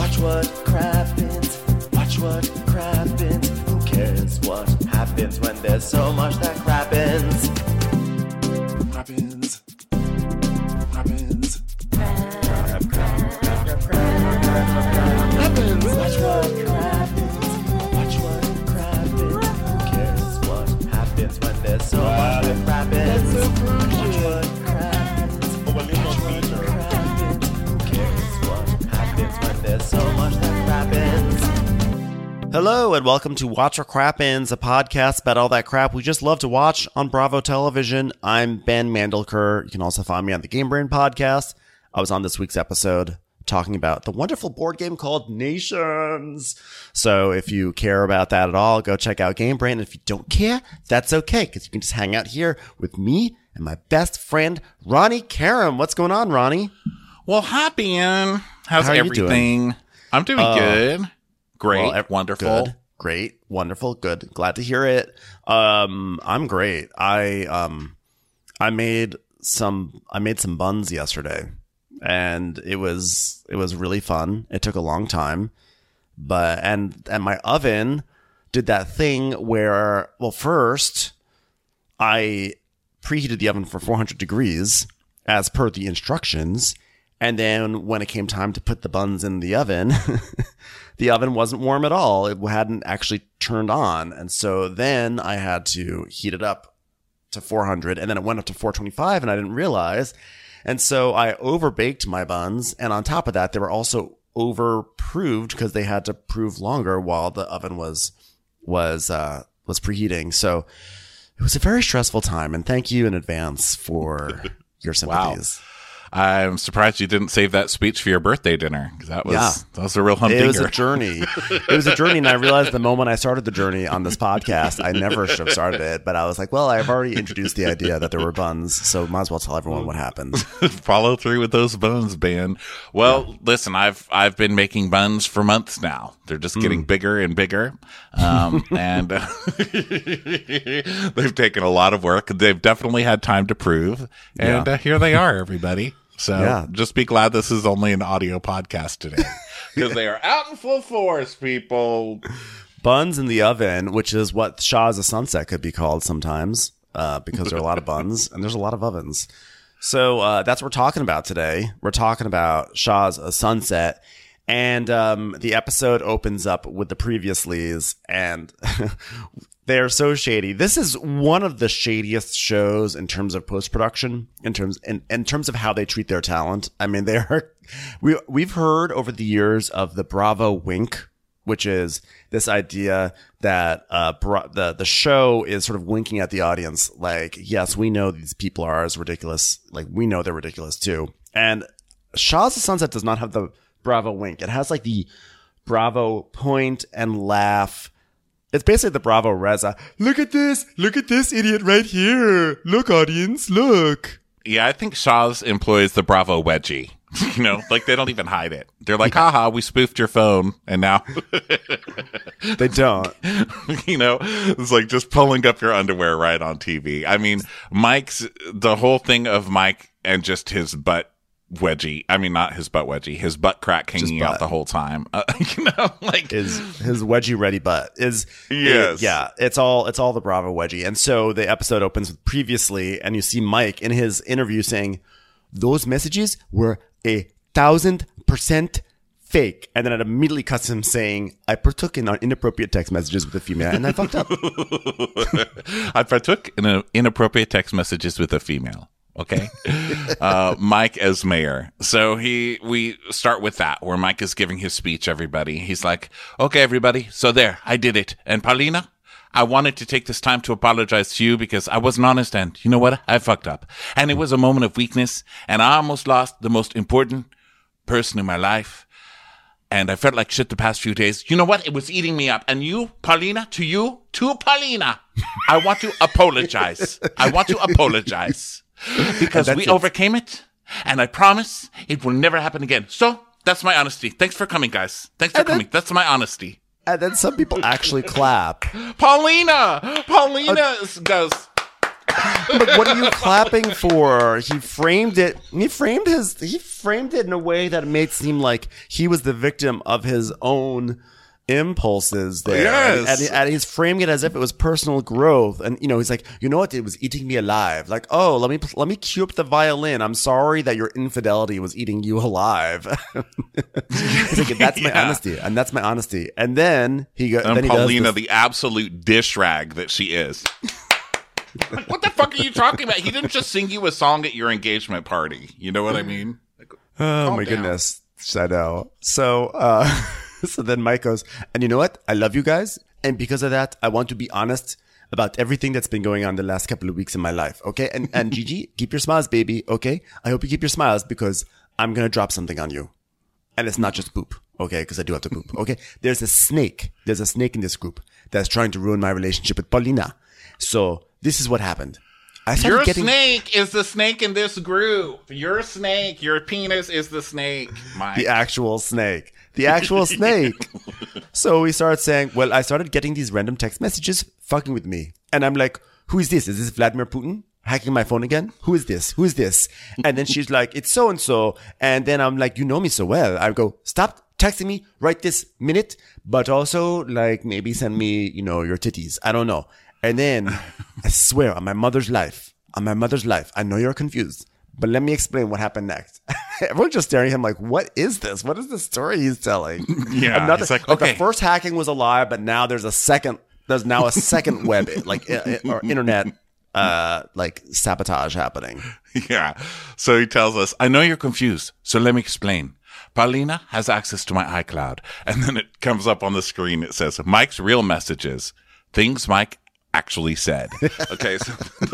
Watch what crappens. Watch what crappens. Who cares what happens when there's so much that crappens? Crappens. Crappens. Crappens. Watch what crappens. Watch what crappens. Who cares what happens when there's so much that crappens? Watch what crappens. Watch what crappens. Who cares what happens when there's so much that crappens? Hello and welcome to Watch What Crappens, a podcast about all that crap we just love to watch on Bravo Television. I'm Ben Mandelker. You can also find me on the Game Brain podcast. I was on this week's episode talking about the wonderful board game called Nations. So if you care about that at all, go check out Game Brain. And if you don't care, that's okay, because you can just hang out here with me and my best friend, Ronnie Karam. What's going on, Ronnie? Well, hi, Ben. How's How are you everything? doing? I'm doing good. Great. Well, wonderful. Good, great. Wonderful. Good. Glad to hear it. I'm great. I made some buns yesterday, and it was really fun. It took a long time, but and my oven did that thing where, well, first I preheated the oven for 400 degrees as per the instructions. And then when it came time to put the buns in the oven, the oven wasn't warm at all. It hadn't actually turned on. And so then I had to heat it up to 400, and then it went up to 425, and I didn't realize. And so I overbaked my buns. And on top of that, they were also overproved because they had to prove longer while the oven was preheating. So it was a very stressful time. And thank you in advance for your sympathies. Wow. I'm surprised you didn't save that speech for your birthday dinner, because that was a real humdinger. It was a journey. And I realized the moment I started the journey on this podcast, I never should have started it. But I was like, well, I've already introduced the idea that there were buns, so might as well tell everyone what happened. Follow through with those buns, Ben. Well, Listen, I've been making buns for months now. They're just getting bigger and bigger, and they've taken a lot of work. They've definitely had time to prove, and here they are, everybody. So just be glad this is only an audio podcast today, because they are out in full force, people. Buns in the oven, which is what Shah's a Sunset could be called sometimes, because there are a lot of buns and there's a lot of ovens. So that's what we're talking about today. We're talking about Shah's a Sunset. And the episode opens up with the Previouslys, and they're so shady. This is one of the shadiest shows in terms of post-production, in terms of how they treat their talent. I mean, we've heard over the years of the Bravo wink, which is this idea that the show is sort of winking at the audience, like, yes, we know these people are as ridiculous, like we know they're ridiculous too. And Shah's a Sunset does not have the Bravo wink. It has like the Bravo point and laugh. It's basically the Bravo Reza. Look at this idiot right here. Look, audience, look. Yeah, I think Shah's employs the Bravo wedgie. You know, like they don't even hide it. They're like, haha, we spoofed your phone. And now they don't. You know, it's like just pulling up your underwear right on TV. I mean, the whole thing of Mike and just his butt wedgie. I mean, not his butt wedgie, his butt crack hanging out the whole time. You know, like his wedgie ready butt is. Yes. It's all the Bravo wedgie. And so the episode opens with Previously, and you see Mike in his interview saying those messages were 1,000% fake. And then it immediately cuts him saying, I partook in inappropriate text messages with a female, and I fucked up. I partook in inappropriate text messages with a female. Okay. Mike as mayor. So we start with that, where Mike is giving his speech, everybody. He's like, okay, everybody. So there, I did it. And Paulina, I wanted to take this time to apologize to you because I wasn't honest, and you know what? I fucked up. And it was a moment of weakness, and I almost lost the most important person in my life. And I felt like shit the past few days. You know what? It was eating me up. And you, Paulina, to Paulina, I want to apologize. Because we overcame it, and I promise it will never happen again. So that's my honesty. Thanks for coming, guys. Thanks for coming. That's my honesty. And then some people actually clap. Paulina goes, But what are you clapping for? He framed it in a way that made it seem like he was the victim of his own impulses there. Yes. And he's framing it as if it was personal growth. And, he's like, you know what? It was eating me alive. Like, oh, let me cue up the violin. I'm sorry that your infidelity was eating you alive. He's like, that's my honesty. And that's my honesty. And then then Paulina, the absolute dish rag that she is. What the fuck are you talking about? He didn't just sing you a song at your engagement party. You know what I mean? Oh my goodness. I know. So, so then Mike goes, and you know what? I love you guys. And because of that, I want to be honest about everything that's been going on the last couple of weeks in my life. Okay. And Gigi, keep your smiles, baby. Okay. I hope you keep your smiles because I'm going to drop something on you. And it's not just poop. Okay. Because I do have to poop. Okay. There's a snake in this group that's trying to ruin my relationship with Paulina. So this is what happened. Snake is the snake in this group. Your snake, your penis is the snake, Mike. The actual snake. So we started saying, well, I started getting these random text messages fucking with me. And I'm like, who is this? Is this Vladimir Putin hacking my phone again? Who is this? And then she's like, it's so-and-so. And then I'm like, you know me so well. I go, stop texting me right this minute, but also like maybe send me, your titties. I don't know. And then I swear on my mother's life, I know you're confused, but let me explain what happened next. Everyone's just staring at him like, what is this? What is the story he's telling? Yeah. It's like, okay. The first hacking was a lie, but now there's now a second web, or internet, sabotage happening. Yeah. So he tells us, I know you're confused. So let me explain. Paulina has access to my iCloud. And then it comes up on the screen. It says Mike's real messages, things Mike actually said. Okay. So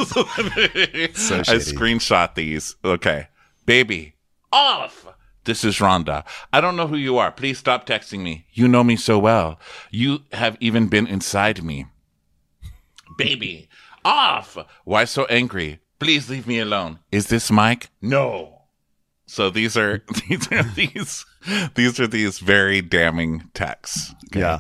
I screenshot these. Okay. Baby, off. This is Rhonda. I don't know who you are. Please stop texting me. You know me so well. You have even been inside me. Baby, off. Why so angry? Please leave me alone. Is this Mike? No. So these are these very damning texts. Okay? Yeah.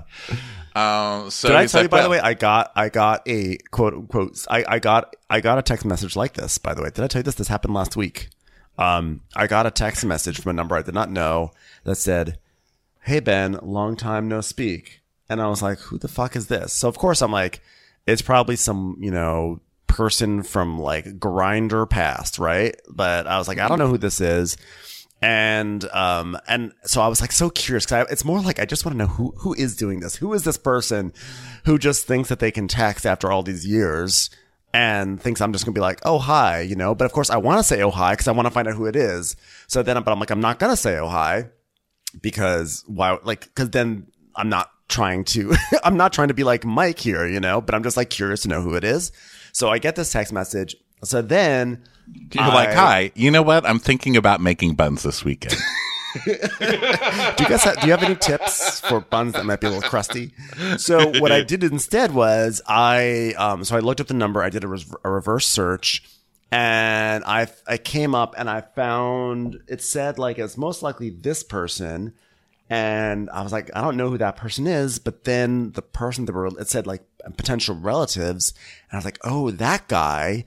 So did I tell you, by the way, I got a quote unquote, I got a text message like this, by the way. Did I tell you this? This happened last week. I got a text message from a number I did not know that said, hey Ben, long time no speak. And I was like, who the fuck is this? So of course I'm like, it's probably some, person from like Grindr past, right? But I was like, I don't know who this is. And so I was like so curious because it's more like I just want to know who is doing this. Who is this person who just thinks that they can text after all these years and thinks I'm just gonna be like, oh hi, But of course I want to say oh hi because I want to find out who it is. So then, but I'm like, I'm not gonna say oh hi because why? Like, because then I'm not trying to be like Mike here, But I'm just like curious to know who it is. So I get this text message. So then. You're like, hi, you know what? I'm thinking about making buns this weekend. Do you have any tips for buns that might be a little crusty? So what I did instead was I looked up the number. I did a reverse search and I came up and I found it said like it's most likely this person. And I was like, I don't know who that person is. But then the person it said like potential relatives. And I was like, oh, that guy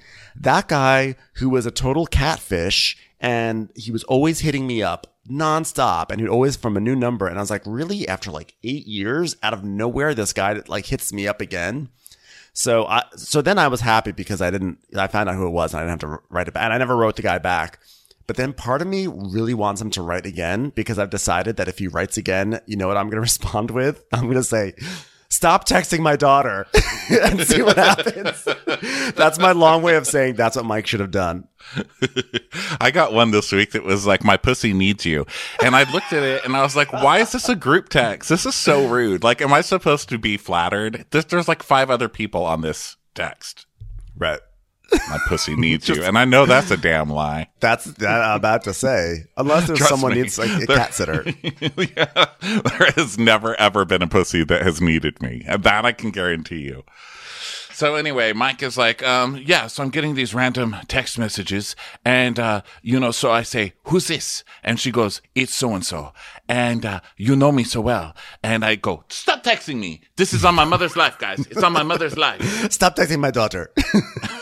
who was a total catfish. And he was always hitting me up nonstop. And he'd always from a new number. And I was like, really? After like 8 years out of nowhere, this guy like hits me up again. So then I was happy because I found out who it was and I didn't have to write it back. And I never wrote the guy back. But then part of me really wants him to write again because I've decided that if he writes again, you know what I'm going to respond with? I'm going to say, stop texting my daughter and see what happens. That's my long way of saying that's what Mike should have done. I got one this week that was like, my pussy needs you. And I looked at it and I was like, why is this a group text? This is so rude. Like, am I supposed to be flattered? There's like 5 other people on this text. Right. My pussy needs you. And I know that's a damn lie. That's that I'm about to say. Unless there's someone needs like a cat sitter. Yeah, there has never, ever been a pussy that has needed me. That I can guarantee you. So anyway, Mike is like, so I'm getting these random text messages and, so I say, who's this? And she goes, it's so-and-so. And, you know me so well. And I go, stop texting me. This is on my mother's life, guys. It's on my mother's life. Stop texting my daughter.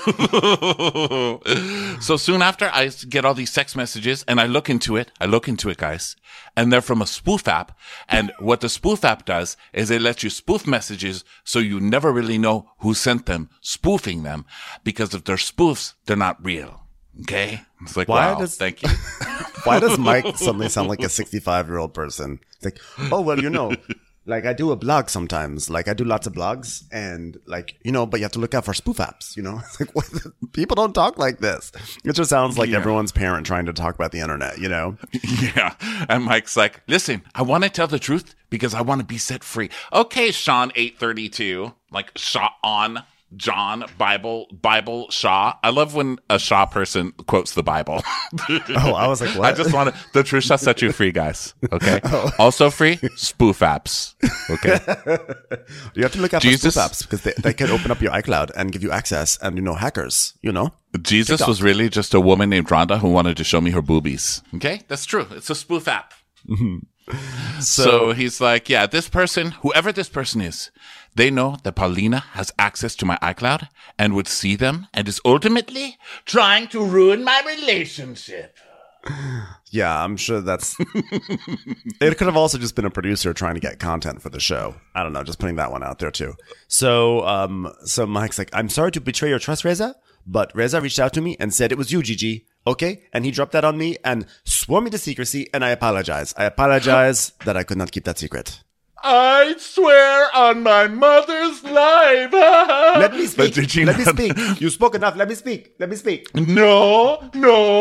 So soon after, I get all these text messages, and I look into it, guys, and they're from a spoof app. And what the spoof app does is it lets you spoof messages so you never really know who sent them, spoofing them, because if they're spoofs, they're not real. Okay? It's like, wow, thank you. Why does Mike suddenly sound like a 65-year-old person? It's like, oh, well, like I do a blog sometimes. Like I do lots of blogs and like, but you have to look out for spoof apps, It's like, what? People don't talk like this. It just sounds like everyone's parent trying to talk about the internet, Yeah. And Mike's like, listen, I want to tell the truth because I want to be set free. Okay, Sean 832, like Shaw on John Bible Shaw. I love when a Shaw person quotes the Bible. Oh, I was like, what? I just want to, the truth shall set you free, guys. Okay. Oh. Also free, spoof apps. Okay. You have to look out for spoof apps because they can open up your iCloud and give you access and, hackers, Jesus TikTok was really just a woman named Rhonda who wanted to show me her boobies. Okay. That's true. It's a spoof app. Mm-hmm. So he's like, yeah, this person, whoever this person is, they know that Paulina has access to my iCloud and would see them and is ultimately trying to ruin my relationship. Yeah, I'm sure that's... It could have also just been a producer trying to get content for the show. I don't know, just putting that one out there too. So Mike's like, I'm sorry to betray your trust, Reza, but Reza reached out to me and said it was you, Gigi. Okay? And he dropped that on me and swore me to secrecy, and I apologize. I apologize that I could not keep that secret. I swear on my mother's life. Let me speak. Let me speak. You spoke enough. Let me speak. No. And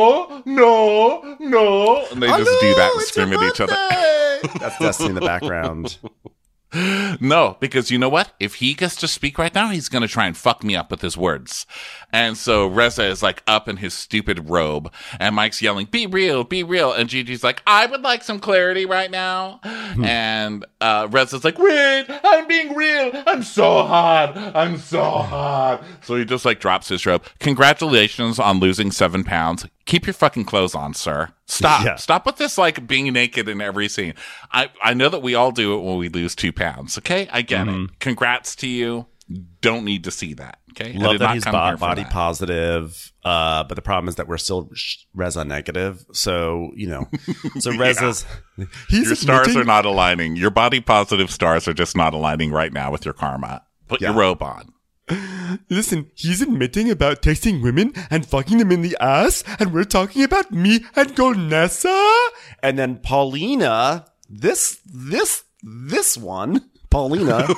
they just do that and scream at each other. That's Destiny in the background. No, because you know what? If he gets to speak right now, he's going to try and fuck me up with his words. And so Reza is like up in his stupid robe and Mike's yelling, be real, be real. And Gigi's like, I would like some clarity right now. And Reza's like, wait, I'm being real. I'm so hot. So he just like drops his robe. Congratulations on losing 7 pounds. Keep your fucking clothes on, sir. Stop. Yeah. Stop with this, like, being naked in every scene. I know that we all do it when we lose 2 pounds, okay? I get it. Congrats to you. Don't need to see that, okay? Love that he's body positive, but the problem is that we're still Reza negative. So, so Reza's... Your stars are not aligning. Your body positive stars are just not aligning right now with your karma. Put your robe on. Listen, he's admitting about texting women and fucking them in the ass, and we're talking about me and Golnessa. And then Paulina, this one, Paulina,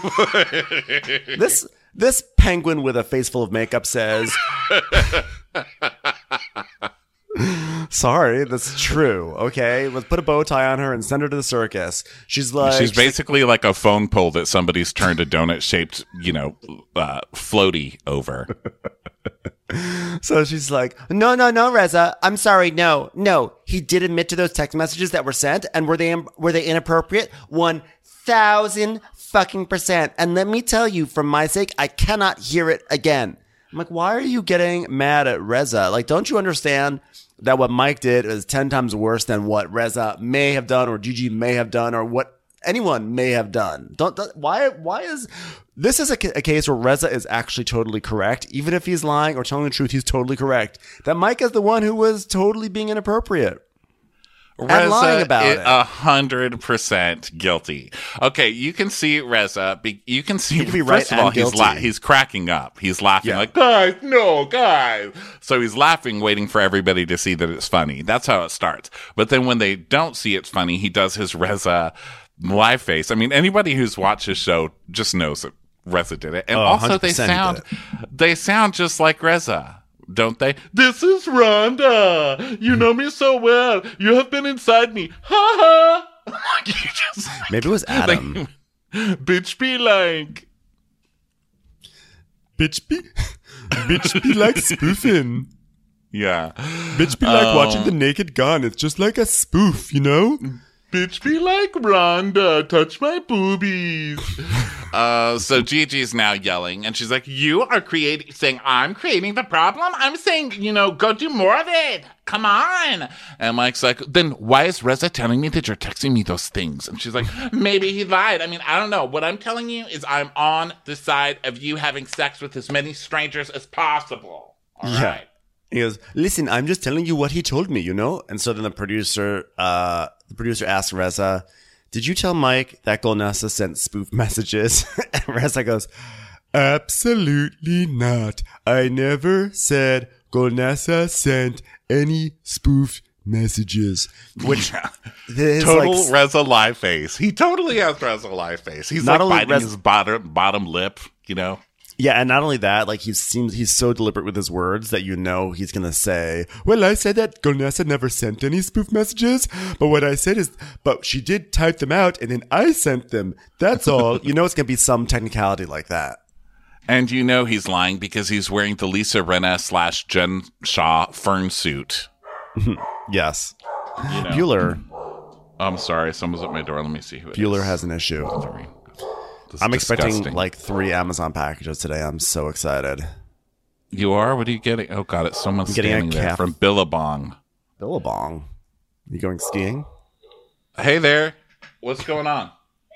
this penguin with a face full of makeup says, sorry, that's true. Okay, let's put a bow tie on her and send her to the circus. She's basically like a phone pole that somebody's turned a donut shaped, floaty over. So she's like, no, Reza, I'm sorry, no. He did admit to those text messages that were sent, and were they inappropriate? 1,000 fucking %. And let me tell you, for my sake, I cannot hear it again. I'm like, why are you getting mad at Reza? Like, don't you understand that what Mike did is 10 times worse than what Reza may have done, or Gigi may have done, or what anyone may have done? Why is this is a case where Reza is actually totally correct, even if he's lying or telling the truth, he's totally correct. That Mike is the one who was totally being inappropriate. Reza and lying about it. 100% guilty. Okay, you can see Reza. You can see. First of all, he's cracking up. He's laughing like, guys, no, guys. So he's laughing, waiting for everybody to see that it's funny. That's how it starts. But then when they don't see it's funny, he does his Reza live face. I mean, anybody who's watched his show just knows that Reza did it. And also, they sound just like Reza. Don't they? This is Rhonda. You know me so well. You have been inside me. Ha ha. Maybe it was Adam. Bitch be like. Bitch be like spoofing. Yeah. Bitch be like watching The Naked Gun. It's just like a spoof, Bitch be like Rhonda, touch my boobies. So Gigi's now yelling, and she's like, you are saying I'm creating the problem? I'm saying, go do more of it. Come on. And Mike's like, then why is Reza telling me that you're texting me those things? And she's like, maybe he lied. I mean, I don't know. What I'm telling you is I'm on the side of you having sex with as many strangers as possible. All Yeah. right. He goes, listen, I'm just telling you what he told me, you know? And so then the producer asks Reza, did you tell Mike that Golnassa sent spoof messages? And Reza goes, absolutely not. I never said Golnassa sent any spoof messages. Which is Total Reza lie face. He totally has Reza lie face. He's Not like only biting his bottom lip, you know? Yeah, and not only that, like he's so deliberate with his words that you know he's gonna say, well, I said that Golnassa never sent any spoof messages, but what I said is, but she did type them out and then I sent them. That's all. You know it's gonna be some technicality like that. And you know he's lying because he's wearing the Lisa Rinna / Jen Shaw fern suit. Yes. You know? Bueller. I'm sorry, someone's at my door. Let me see who it is. Bueller has an issue. I'm expecting like 3 Amazon packages today. I'm so excited. You are? What are you getting? Oh, God, it's someone standing there from Billabong. Billabong. You going skiing? Hey there. What's going on?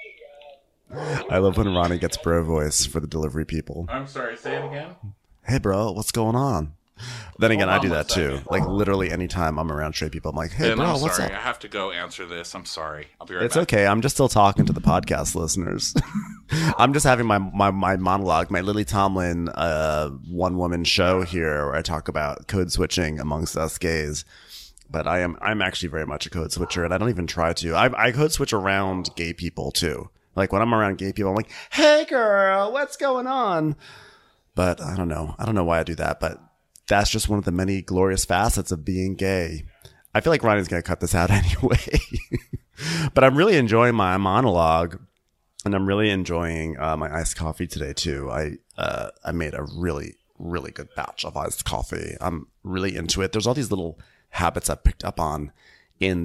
I love when Ronnie gets bro voice for the delivery people. I'm sorry, say it again? Hey, bro, what's going on? Then again, I do that too. second. Like literally anytime I'm around straight people, I'm like, hey, And bro, I'm what's sorry. up? I have to go answer this. I'm sorry. I'll be right It's back. okay. I'm just still talking to the podcast listeners. I'm just having my monologue, my Lily Tomlin one woman show here where I talk about code switching amongst us gays. But I'm actually very much a code switcher, and I don't even try to. I code switch around gay people too. Like when I'm around gay people, I'm like, hey girl, what's going on? But I don't know. I don't know why I do that, but that's just one of the many glorious facets of being gay. I feel like Ronnie's going to cut this out anyway. But I'm really enjoying my monologue, and I'm really enjoying my iced coffee today too. I made a really, really good batch of iced coffee. I'm really into it. There's all these little habits I've picked up on in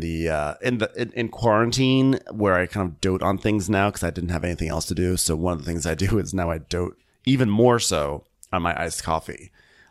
quarantine where I kind of dote on things now because I didn't have anything else to do. So one of the things I do is now I dote even more so on my iced coffee.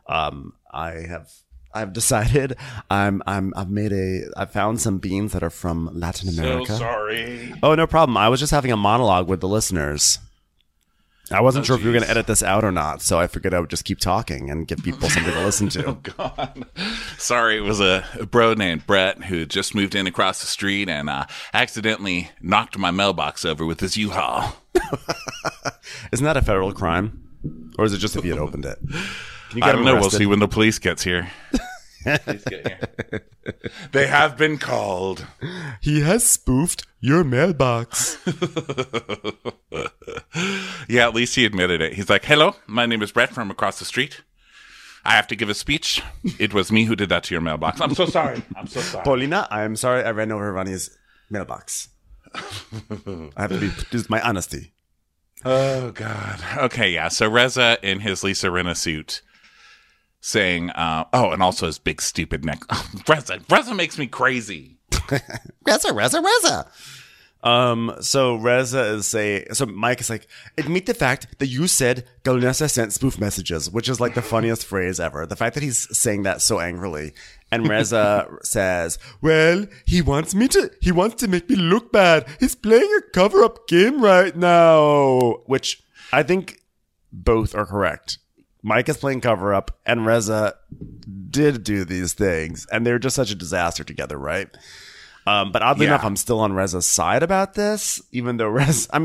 I've decided I've found some beans that are from Latin America. So sorry. Oh, no problem. I was just having a monologue with the listeners. I wasn't sure if you were going to edit this out or not, so I figured I would just keep talking and give people something to listen to. Oh, God. Sorry, it was a bro named Brett who just moved in across the street and accidentally knocked my mailbox over with his U-Haul. Isn't that a federal crime? Or is it just if you had opened it? Can you I get don't him know. We'll arrested? see when the police gets here. Please get here. They have been called. He has spoofed your mailbox. Yeah, at least he admitted it. He's like, hello, my name is Brett from across the street. I have to give a speech. It was me who did that to your mailbox. I'm so sorry. I'm so sorry. Paulina, I'm sorry I ran over Ronnie's mailbox. I have to this is my honesty. Oh, God. Okay, yeah. So Reza in his Lisa Rinna suit saying, and also his big stupid neck. Reza makes me crazy. Reza. So Reza is so Mike is like, admit the fact that you said Golnassa sent spoof messages, which is like the funniest phrase ever. The fact that he's saying that so angrily. And Reza says, well, he wants to make me look bad. He's playing a cover-up game right now, which I think both are correct. Mike is playing cover-up and Reza did do these things, and they're just such a disaster together, right? But oddly enough, I'm still on Reza's side about this, even though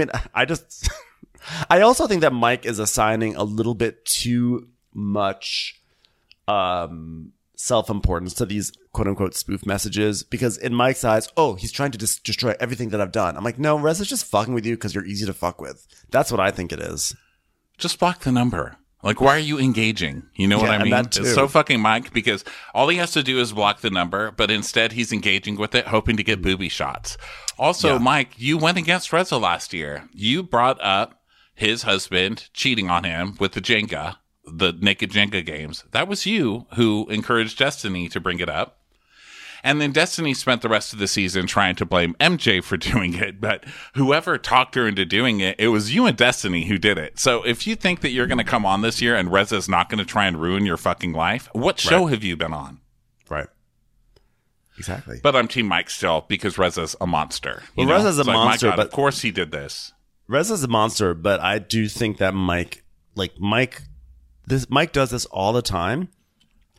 I also think that Mike is assigning a little bit too much self-importance to these quote-unquote spoof messages, because in Mike's eyes, he's trying to destroy everything that I've done. I'm like, no, Reza's just fucking with you because you're easy to fuck with. That's what I think it is. Just block the number. Like, why are you engaging? You know what I mean? It's so fucking Mike, because all he has to do is block the number, but instead he's engaging with it, hoping to get booby shots. Also, Mike, you went against Reza last year. You brought up his husband cheating on him with the naked Jenga games. That was you who encouraged Destiny to bring it up. And then Destiny spent the rest of the season trying to blame MJ for doing it. But whoever talked her into doing it, it was you and Destiny who did it. So if you think that you're going to come on this year and Reza's not going to try and ruin your fucking life, what show have you been on? Right. Exactly. But I'm Team Mike still because Reza's a monster. Well, Reza's a monster, my God, but of course he did this. Reza's a monster, but I do think that Mike does this all the time.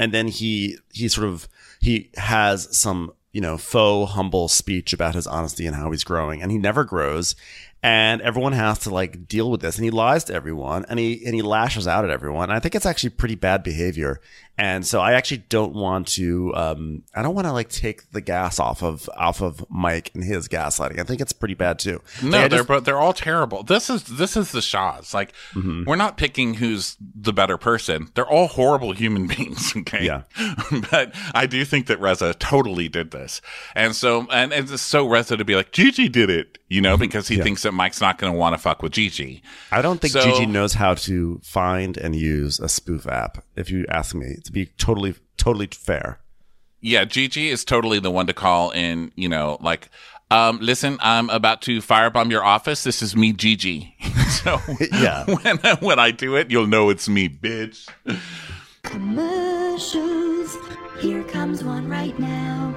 And then he has some, faux humble speech about his honesty and how he's growing, and he never grows. And everyone has to like deal with this, and he lies to everyone, and he lashes out at everyone. And I think it's actually pretty bad behavior. And so I actually don't want to, I don't want to like take the gas off of Mike and his gaslighting. I think it's pretty bad too. No, they're all terrible. This is the Shaws. Like, we're not picking who's the better person. They're all horrible human beings. Okay. Yeah. But I do think that Reza totally did this. And so, and it's so Reza to be like, Gigi did it, because he thinks that Mike's not going to want to fuck with Gigi. I don't think Gigi knows how to find and use a spoof app, if you ask me, to be totally fair. Yeah, Gigi is totally the one to call in, listen, I'm about to firebomb your office. This is me, Gigi. So yeah. when I do it, you'll know it's me, bitch. Commercials. Here comes one right now.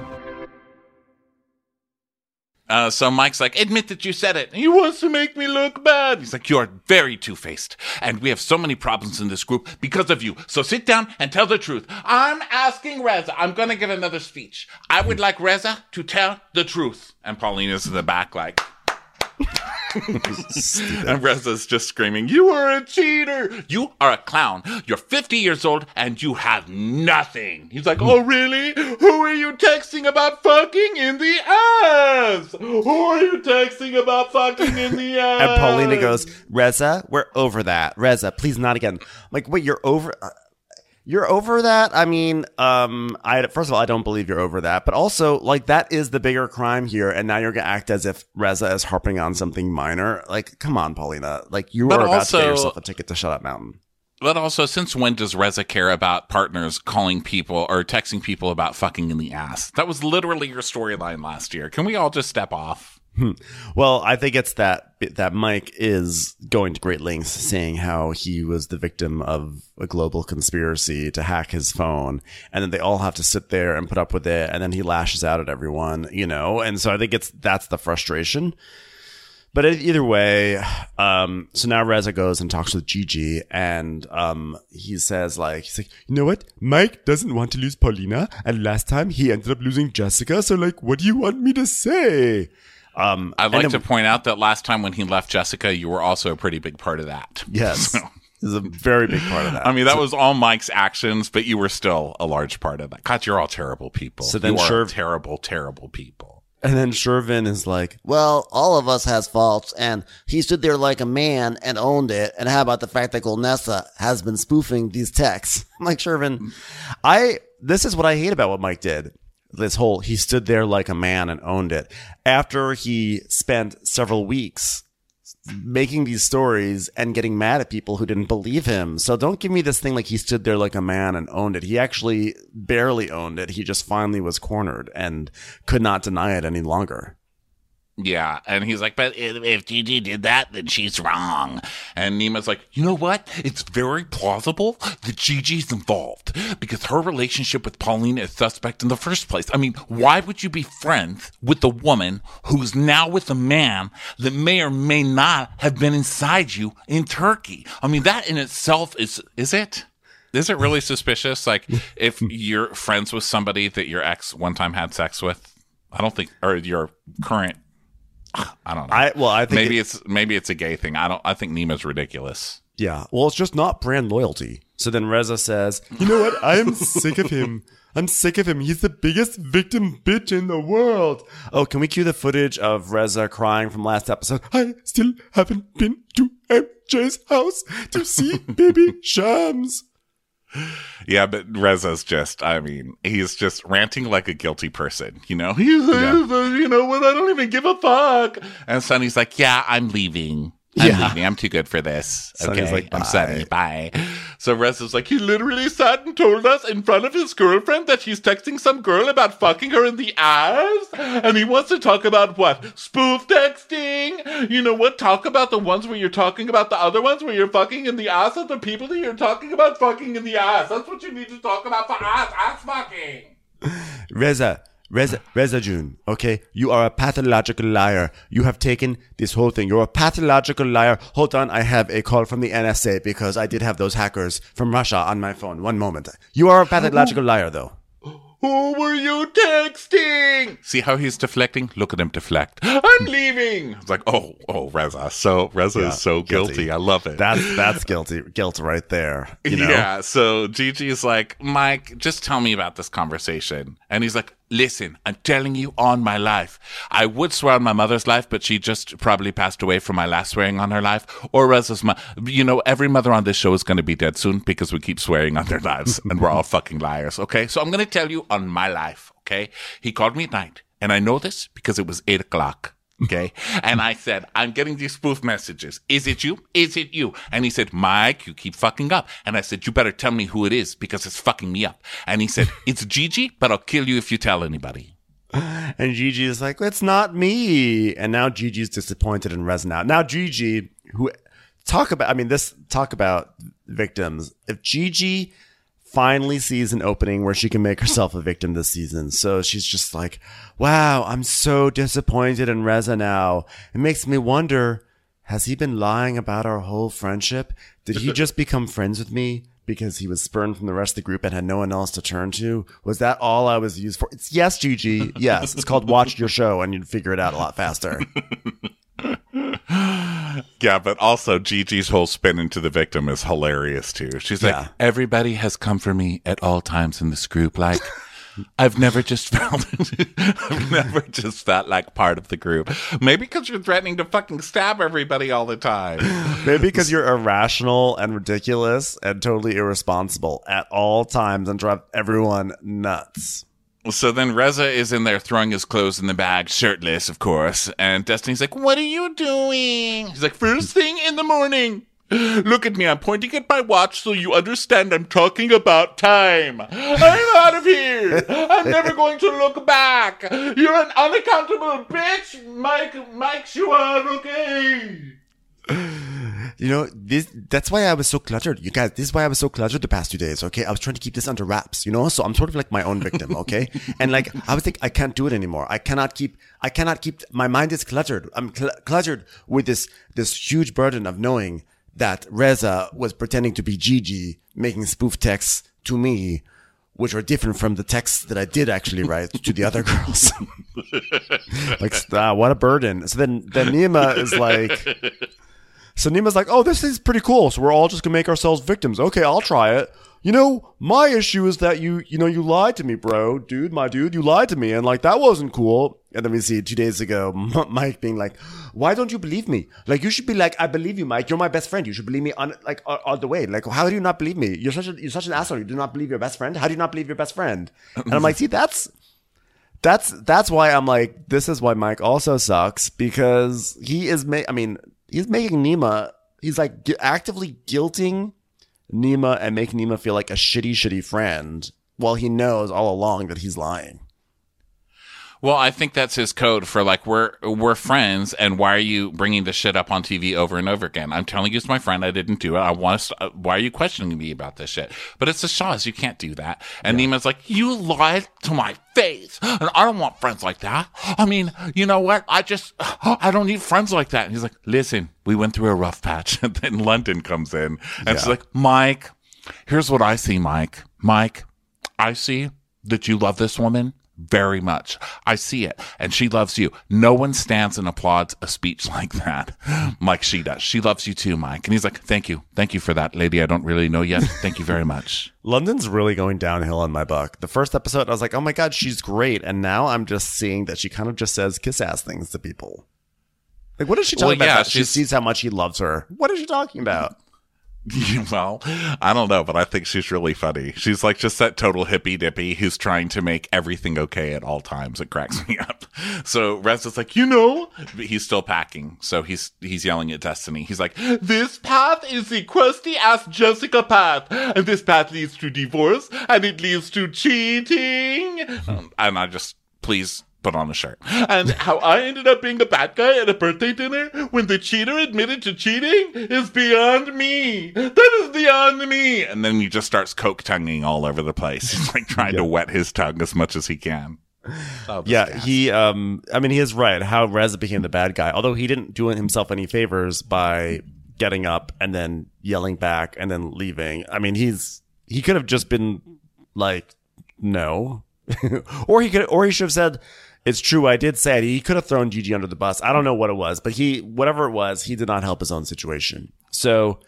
So Mike's like, admit that you said it. He wants to make me look bad. He's like, you are very two-faced. And we have so many problems in this group because of you. So sit down and tell the truth. I'm asking Reza. I'm going to give another speech. I would like Reza to tell the truth. And Paulina's in the back like... And Reza's just screaming, you are a cheater. You are a clown. You're 50 years old and you have nothing. He's like, oh, really? Who are you texting about fucking in the ass? Who are you texting about fucking in the ass? And Paulina goes, Reza, we're over that. Reza, please not again. I'm like, wait, you're over... You're over that? I mean, first of all, I don't believe you're over that. But also, like, that is the bigger crime here. And now you're going to act as if Reza is harping on something minor. Like, come on, Paulina. Like, you are about to get yourself a ticket to Shut Up Mountain. But also, since when does Reza care about partners calling people or texting people about fucking in the ass? That was literally your storyline last year. Can we all just step off? Well, I think it's that Mike is going to great lengths saying how he was the victim of a global conspiracy to hack his phone, and then they all have to sit there and put up with it, and then he lashes out at everyone, and so I think that's the frustration. But either way, so now Reza goes and talks with Gigi, and he says, he's like, you know what? Mike doesn't want to lose Paulina, and last time he ended up losing Jessica, so what do you want me to say? I'd like to point out that last time when he left Jessica, you were also a pretty big part of that. Yes. This is a very big part of that. I mean, that was all Mike's actions, but you were still a large part of that. God, you're all terrible people. So then you are terrible, terrible people. And then Shervin is like, well, all of us has faults, and he stood there like a man and owned it. And how about the fact that Golnessa has been spoofing these texts? I'm like, Shervin, this is what I hate about what Mike did. He stood there like a man and owned it. After he spent several weeks making these stories and getting mad at people who didn't believe him. So don't give me this thing like he stood there like a man and owned it. He actually barely owned it. He just finally was cornered and could not deny it any longer. Yeah, and he's like, but if Gigi did that, then she's wrong. And Nima's like, you know what? It's very plausible that Gigi's involved because her relationship with Paulina is suspect in the first place. I mean, why would you be friends with a woman who's now with a man that may or may not have been inside you in Turkey? I mean, that in itself is it? Is it really suspicious? Like, if you're friends with somebody that your ex one time had sex with, I don't think, or your current, I don't know. I think maybe it's a gay thing. I think Nima's ridiculous. Yeah. Well, it's just not brand loyalty. So then Reza says, you know what? I am sick of him. I'm sick of him. He's the biggest victim bitch in the world. Oh, can we cue the footage of Reza crying from last episode? I still haven't been to MJ's house to see baby Shams. Yeah, but Reza's he's just ranting like a guilty person, you know? You know what? I don't even give a fuck. And Sonny's like, yeah, I'm leaving. I'm too good for this. Sonny's like, I'm Sonny. Bye. So Reza's like, he literally sat and told us in front of his girlfriend that he's texting some girl about fucking her in the ass. And he wants to talk about what? Spoof texting? You know what? Talk about the ones where you're talking about the other ones where you're fucking in the ass of the people that you're talking about fucking in the ass. That's what you need to talk about for ass fucking. Reza, Reza June, okay? You are a pathological liar. You have taken this whole thing. You're a pathological liar. Hold on, I have a call from the NSA because I did have those hackers from Russia on my phone. One moment. You are a pathological liar, though. Who were you texting? See how he's deflecting? Look at him deflect. I'm leaving. It's like, oh, Reza. So Reza is so guilty. I love it. That's guilt right there. You know? Yeah. So Gigi is like, Mike, just tell me about this conversation. And he's like, listen, I'm telling you on my life. I would swear on my mother's life, but she just probably passed away from my last swearing on her life. Or Reza's every mother on this show is going to be dead soon because we keep swearing on their lives and we're all fucking liars. Okay. So I'm going to tell you on my life. Okay. He called me at night and I know this because it was 8:00. Okay. And I said, I'm getting these spoof messages. Is it you? Is it you? And he said, Mike, you keep fucking up. And I said, you better tell me who it is because it's fucking me up. And he said, it's Gigi, but I'll kill you if you tell anybody. And Gigi is like, it's not me. And now Gigi's disappointed in Reza now. Gigi, talk about victims. If Gigi finally sees an opening where she can make herself a victim this season. So she's just like, wow, I'm so disappointed in Reza now. It makes me wonder, has he been lying about our whole friendship? Did he just become friends with me because he was spurned from the rest of the group and had no one else to turn to? Was that all I was used for? Yes, Gigi. Yes. It's called Watch Your Show and you'd figure it out a lot faster. Yeah, but also Gigi's whole spin into the victim is hilarious too. She's like, everybody has come for me at all times in this group. Like, I've never just felt like part of the group. Maybe because you're threatening to fucking stab everybody all the time. Maybe because you're irrational and ridiculous and totally irresponsible at all times and drive everyone nuts. So then Reza is in there throwing his clothes in the bag, shirtless, of course. And Destiny's like, what are you doing? He's like, first thing in the morning. Look at me. I'm pointing at my watch so you understand I'm talking about time. I'm out of here. I'm never going to look back. You're an unaccountable bitch. Mike Schuan, okay? You know, that's why I was so cluttered. You guys, this is why I was so cluttered the past 2 days, okay? I was trying to keep this under wraps, you know? So I'm sort of like my own victim, okay? And like, I was thinking, I can't do it anymore. I cannot keep, my mind is cluttered. I'm cluttered with this huge burden of knowing that Reza was pretending to be Gigi, making spoof texts to me, which are different from the texts that I did actually write to the other girls. Like, what a burden. So then Nima is like, Nima's like, oh, this is pretty cool. So we're all just going to make ourselves victims. Okay, I'll try it. You know, my issue is that you lied to me, bro. My dude, you lied to me. And like, that wasn't cool. And then we see 2 days ago, Mike being like, why don't you believe me? Like, you should be like, I believe you, Mike. You're my best friend. You should believe me all the way. Like, how do you not believe me? You're such an asshole. You do not believe your best friend. How do you not believe your best friend? And I'm like, see, that's why I'm like, this is why Mike also sucks, because he's making Nima, he's like actively guilting Nima and making Nima feel like a shitty friend while he knows all along that he's lying. Well, I think that's his code for like, we're friends, and why are you bringing this shit up on TV over and over again? I'm telling you it's my friend. I didn't do it. Why are you questioning me about this shit? But it's the Shaws. You can't do that. And Nima's like, you lied to my face. And I don't want friends like that. I mean, you know what? I don't need friends like that. And he's like, listen, we went through a rough patch. And then London comes in and she's like, Mike, here's what I see, Mike. Mike, I see that you love this woman very much. I see it. And she loves you. No one stands and applauds a speech like that like she does. She loves you too, Mike. And he's like, thank you. Thank you for that, lady I don't really know yet. Thank you very much. London's really going downhill in my book. The first episode, I was like, oh my God, she's great. And now I'm just seeing that she kind of just says kiss ass things to people. Like, what is she talking about? She sees how much he loves her. What is she talking about? Well, I don't know, but I think she's really funny. She's like just that total hippy dippy who's trying to make everything okay at all times. It cracks me up. So Reza's like, he's still packing. So he's yelling at Destiny. He's like, this path is the crusty ass Jessica path. And this path leads to divorce and it leads to cheating. And I just, please put on a shirt. And how I ended up being a bad guy at a birthday dinner when the cheater admitted to cheating is beyond me. That is beyond me. And then he just starts coke tonguing all over the place. He's like trying to wet his tongue as much as he can. Oh, this Yeah, gas. he. I mean, he is right. How Reza became the bad guy, although he didn't do himself any favors by getting up and then yelling back and then leaving. I mean, he could have just been like, no, or he should have said, "It's true, I did say it." He could have thrown Gigi under the bus. I don't know what it was, but whatever it was, he did not help his own situation. So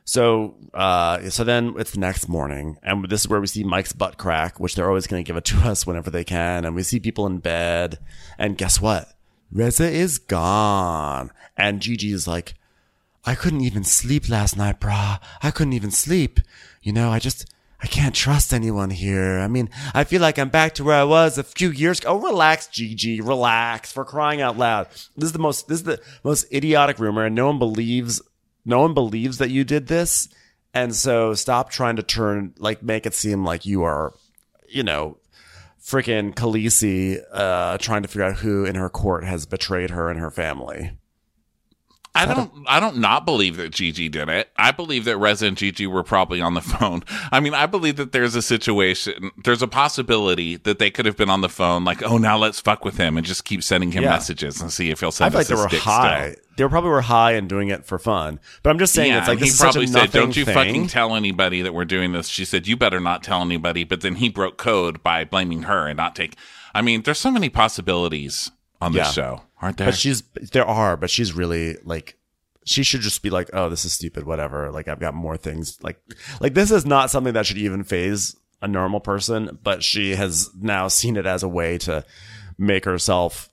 then it's the next morning, and this is where we see Mike's butt crack, which they're always going to give it to us whenever they can. And we see people in bed, and guess what? Reza is gone. And Gigi is like, I couldn't even sleep last night, brah. I couldn't even sleep. You know, I can't trust anyone here. I mean, I feel like I'm back to where I was a few years ago. Oh, relax, Gigi. Relax, for crying out loud. This is the most idiotic rumor, and no one believes that you did this. And so stop trying to make it seem like you are, freaking Khaleesi, trying to figure out who in her court has betrayed her and her family. I don't not believe that Gigi did it. I believe that Reza and Gigi were probably on the phone. I mean, I believe that there's a possibility that they could have been on the phone, like, oh, now let's fuck with him and just keep sending him messages and see if he'll send us his dick high. still. They probably were high and doing it for fun. But I'm just saying, it's like, he this is probably such a said, "Don't you thing. fucking tell anybody that we're doing this." She said, "You better not tell anybody." But then he broke code by blaming her and not take. I mean, there's so many possibilities on this show, aren't there? But she's really like. She should just be like, oh, this is stupid, whatever. Like, I've got more things. Like this is not something that should even faze a normal person, but she has now seen it as a way to make herself,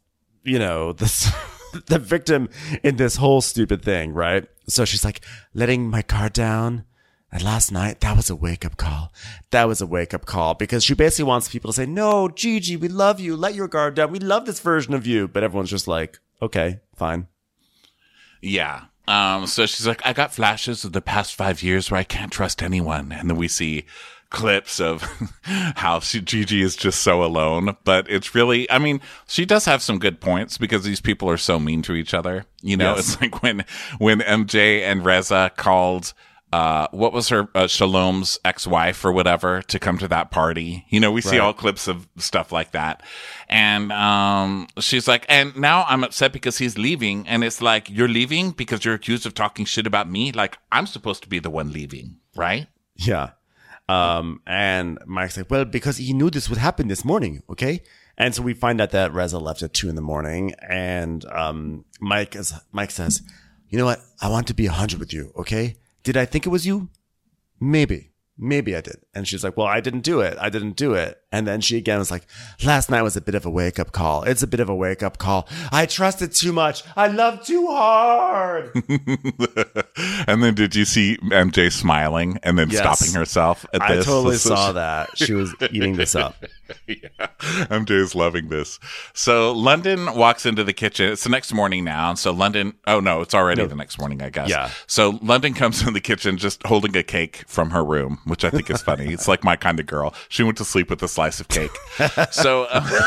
the victim in this whole stupid thing, right? So she's like, letting my guard down. And last night, that was a wake-up call. That was a wake-up call because she basically wants people to say, no, Gigi, we love you. Let your guard down. We love this version of you. But everyone's just like, okay, fine. Yeah. So she's like, I got flashes of the past 5 years where I can't trust anyone. And then we see clips of how Gigi is just so alone. But it's really, I mean, she does have some good points because these people are so mean to each other. Yes. It's like when MJ and Reza called, what was her, Shalom's ex-wife or whatever to come to that party. We see all clips of stuff like that. And, she's like, and now I'm upset because he's leaving. And it's like, you're leaving because you're accused of talking shit about me? Like, I'm supposed to be the one leaving, right? Yeah. And Mike's like, well, because he knew this would happen this morning. Okay. And so we find out that Reza left at 2 a.m. And, Mike says, you know what? I want to be 100 with you. Okay. Did I think it was you? Maybe I did. And she's like, well, I didn't do it. And then she again was like, last night was a bit of a wake up call. It's a bit of a wake up call. I trusted too much. I loved too hard. And then did you see MJ smiling and then stopping herself at this? I totally saw that. She was eating this up. Yeah. MJ is loving this. So London walks into the kitchen. It's the next morning now. So London, it's already the next morning, I guess. Yeah. So London comes in the kitchen just holding a cake from her room, which I think is funny. It's like my kind of girl. She went to sleep with a slice of cake. So,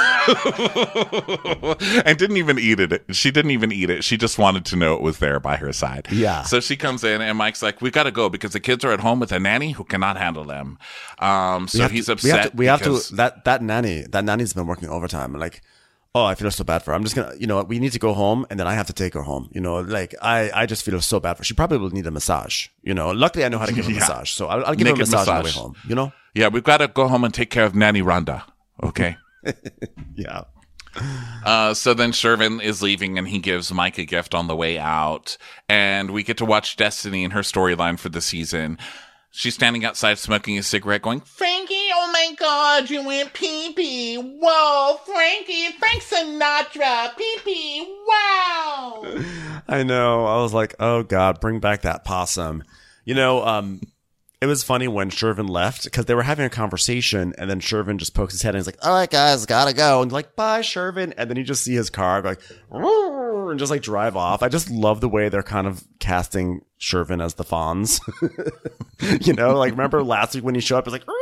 and didn't even eat it. She didn't even eat it. She just wanted to know it was there by her side. Yeah. So she comes in and Mike's like, we got to go because the kids are at home with a nanny who cannot handle them. So he's upset. We have to, that nanny's been working overtime. Like, oh, I feel so bad for her. I'm just gonna, we need to go home and then I have to take her home. I just feel so bad for her. She probably will need a massage. Luckily I know how to give her a massage. So I'll give her a massage on the way home, Yeah, we've got to go home and take care of Nanny Rhonda. Okay. Yeah. So then Shervin is leaving and he gives Mike a gift on the way out. And we get to watch Destiny and her storyline for the season. She's standing outside smoking a cigarette going, Frankie, oh my God, you went pee-pee. Whoa, Frankie, Frank Sinatra, pee-pee, wow. I know. I was like, oh God, bring back that possum. It was funny when Shervin left because they were having a conversation and then Shervin just pokes his head and he's like, all right, guys, gotta go. And like, bye, Shervin. And then you just see his car go like, and just like drive off. I just love the way they're kind of casting Shervin as the Fonz. Like remember last week when he showed up, it's like,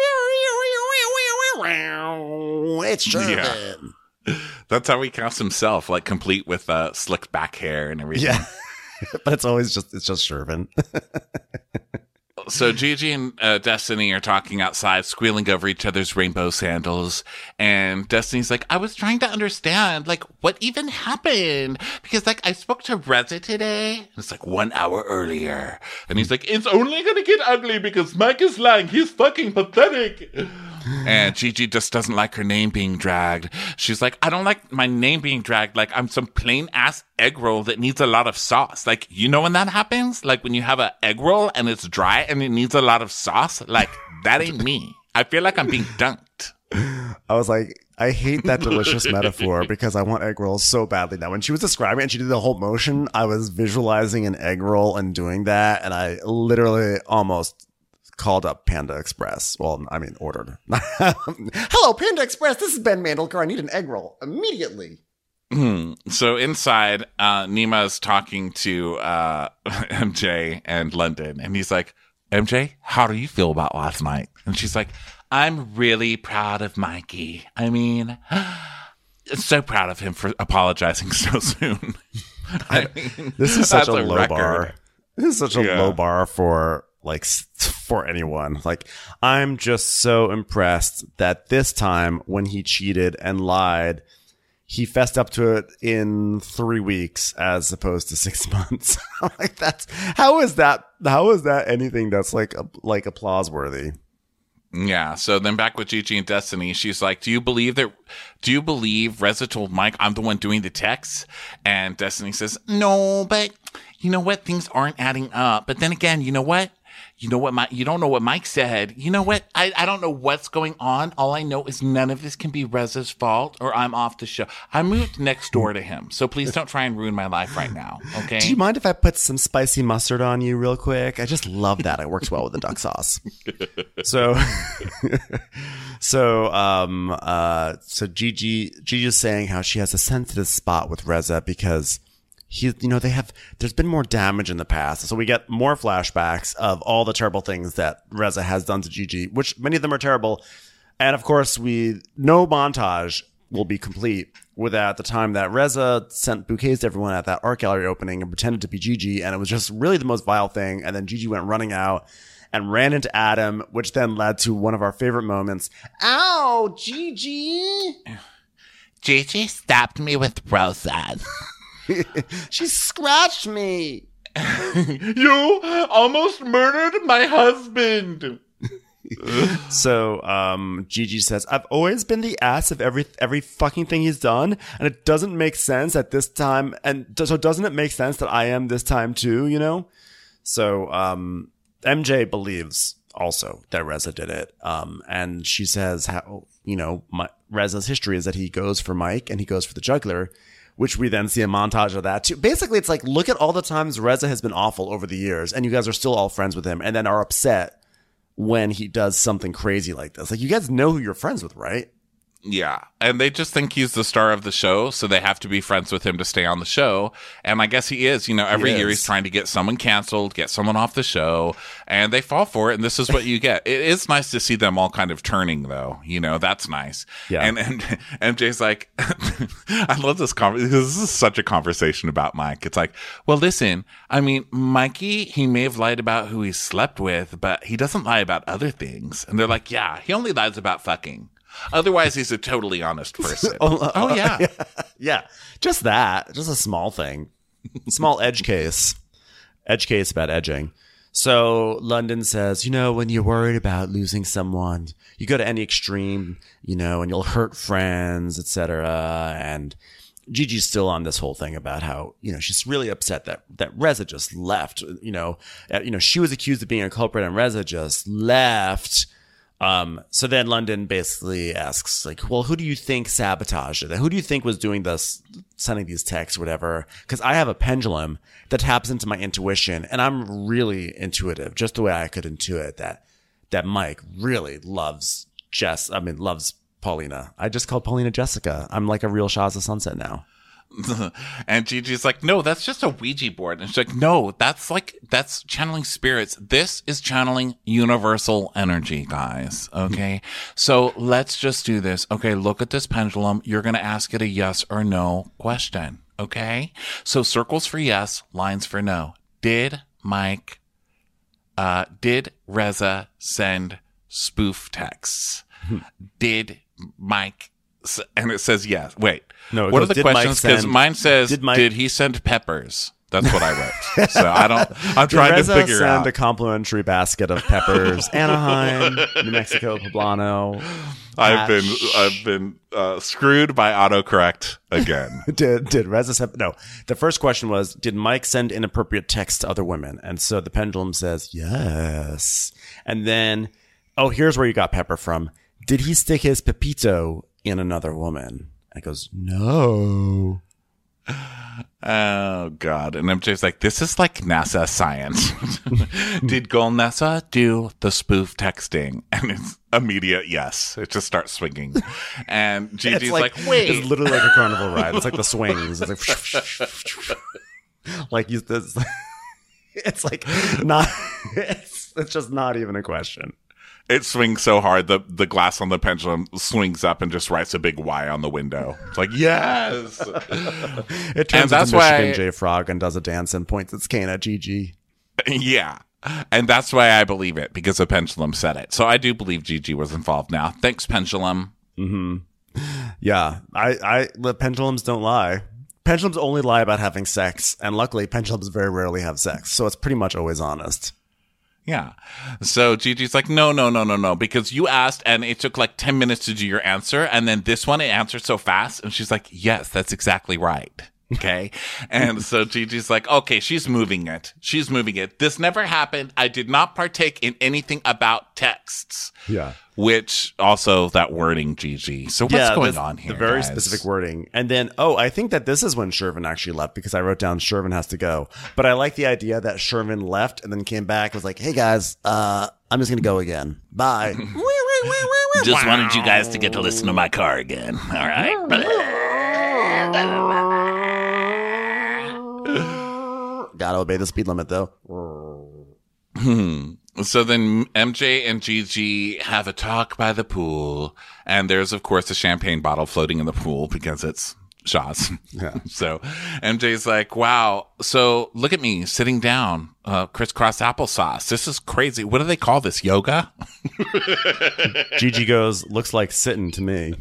it's Shervin. Yeah. That's how he casts himself, like complete with slicked back hair and everything. Yeah. But it's just Shervin. So Gigi and Destiny are talking outside, squealing over each other's rainbow sandals. And Destiny's like, I was trying to understand, like, what even happened? Because, like, I spoke to Reza today. And it's like 1 hour earlier. And he's like, it's only going to get ugly because Mike is lying. He's fucking pathetic. And Gigi just doesn't like her name being dragged. She's like, I don't like my name being dragged. Like, I'm some plain ass egg roll that needs a lot of sauce. Like, you know when that happens? Like, when you have an egg roll and it's dry and it needs a lot of sauce? Like, that ain't me. I feel like I'm being dunked. I was like, I hate that delicious metaphor because I want egg rolls so badly now. When she was describing it and she did the whole motion, I was visualizing an egg roll and doing that. And I literally almost called up Panda Express. Well, I mean, ordered. Hello, Panda Express. This is Ben Mandelker. I need an egg roll immediately. So inside, Nima is talking to MJ and London, and he's like, MJ, how do you feel about last night? And she's like, I'm really proud of Mikey. I mean, so proud of him for apologizing so soon. This is such a low record. bar. This is such a low bar for for anyone. Like, I'm just so impressed that this time when he cheated and lied, he fessed up to it in 3 weeks as opposed to 6 months. Like, how is that anything that's like applause worthy? Yeah. So then back with Gigi and Destiny, she's like, do you believe Reza told Mike I'm the one doing the texts? And Destiny says, no, but you know what? Things aren't adding up. But then again, you know what? You don't know what Mike said. You know what? I don't know what's going on. All I know is none of this can be Reza's fault or I'm off the show. I moved next door to him. So please don't try and ruin my life right now. Okay. Do you mind if I put some spicy mustard on you real quick? I just love that. It works well with the duck sauce. So Gigi's saying how she has a sensitive spot with Reza because there's been more damage in the past. So we get more flashbacks of all the terrible things that Reza has done to Gigi, which many of them are terrible. And of course, no montage will be complete without the time that Reza sent bouquets to everyone at that art gallery opening and pretended to be Gigi. And it was just really the most vile thing. And then Gigi went running out and ran into Adam, which then led to one of our favorite moments. Ow, Gigi. Gigi stabbed me with roses. She scratched me. You almost murdered my husband. So Gigi says, I've always been the ass of every fucking thing he's done, and it doesn't make sense at this time. And so doesn't it make sense that I am this time too, you know? So MJ believes also that Reza did it. And she says how, Reza's history is that he goes for Mike and he goes for the juggler, which we then see a montage of that too. Basically, it's like, look at all the times Reza has been awful over the years, and you guys are still all friends with him, and then are upset when he does something crazy like this. Like, you guys know who you're friends with, right? Yeah. And they just think he's the star of the show, so they have to be friends with him to stay on the show. And I guess he is. Every year he's trying to get someone canceled, get someone off the show, and they fall for it, and this is what you get. It is nice to see them all kind of turning, though. That's nice. Yeah. And MJ's like, I love this conversation. This is such a conversation about Mike. It's like, well, listen, I mean, Mikey, he may have lied about who he slept with, but he doesn't lie about other things. And they're like, yeah, he only lies about fucking. Otherwise, he's a totally honest person. Oh, yeah. Yeah. Just that. Just a small thing. Small edge case. Edge case about edging. So London says, when you're worried about losing someone, you go to any extreme, and you'll hurt friends, etc. And Gigi's still on this whole thing about how, she's really upset that Reza just left. She was accused of being a culprit and Reza just left. So then London basically asks, like, well, who do you think sabotaged it? Who do you think was doing this, sending these texts, whatever? Because I have a pendulum that taps into my intuition, and I'm really intuitive, just the way I could intuit that Mike really loves loves Paulina. I just called Paulina Jessica. I'm like a real Shahs of Sunset now. And Gigi's like, no, that's just a Ouija board. And she's like, no, that's channeling spirits. This is channeling universal energy, guys. Okay. So let's just do this. Okay. Look at this pendulum. You're going to ask it a yes or no question. Okay. So circles for yes, lines for no. Did Mike, did Reza send spoof texts? Did Mike? And it says yes. Wait. No, it what goes, are the did Mike questions? Because send- mine says, did Mike- did he send peppers? That's what I wrote. So I'm trying to Reza figure send out. a complimentary basket of peppers. Anaheim, New Mexico, Poblano. I've Hatch. been screwed by autocorrect again. Did Reza send? No. The first question was, did Mike send inappropriate texts to other women? And so the pendulum says yes. And then, oh, here's where you got pepper from. Did he stick his pepito in another woman? And it goes, no. Oh God! And MJ's like, "This is like NASA science." Did Golnessa do the spoof texting? And it's immediate yes. It just starts swinging, and Gigi's It's like, "Wait." It's literally like a carnival ride. It's like the swings. It's like it's like not. It's just not even a question. It swings so hard the glass on the pendulum swings up and just writes a big Y on the window. It's like yes. It turns that's into Michigan why- J Frog and does a dance and points its cane at Gigi. Yeah. And that's why I believe it, because the pendulum said it. So I do believe Gigi was involved now. Thanks, pendulum. Yeah, the pendulums don't lie. Pendulums only lie about having sex, and luckily, pendulums very rarely have sex, so it's pretty much always honest. Yeah. So Gigi's like, no, because you asked and it took like 10 minutes to do your answer. And then this one, it answered so fast. And she's like, yes, that's exactly right. Okay. And so Gigi's like, okay, she's moving it. This never happened. I did not partake in anything about texts. Yeah. Which also that wording, Gigi. So what's going on here? The very guys? specific wording. And then, I think that this is when Shervin actually left because I wrote down Shervin has to go. But I like the idea that Shervin left and then came back and was like, hey guys, I'm just going to go again. Bye. Just wanted you guys to get to listen to my car again. All right. Gotta obey the speed limit though. So then MJ and Gigi have a talk by the pool, and there's, of course, a champagne bottle floating in the pool because it's Shaw's. Yeah. So MJ's like, wow, so look at me sitting down, crisscross applesauce. This is crazy. What do they call this, yoga? Gigi goes, looks like sitting to me.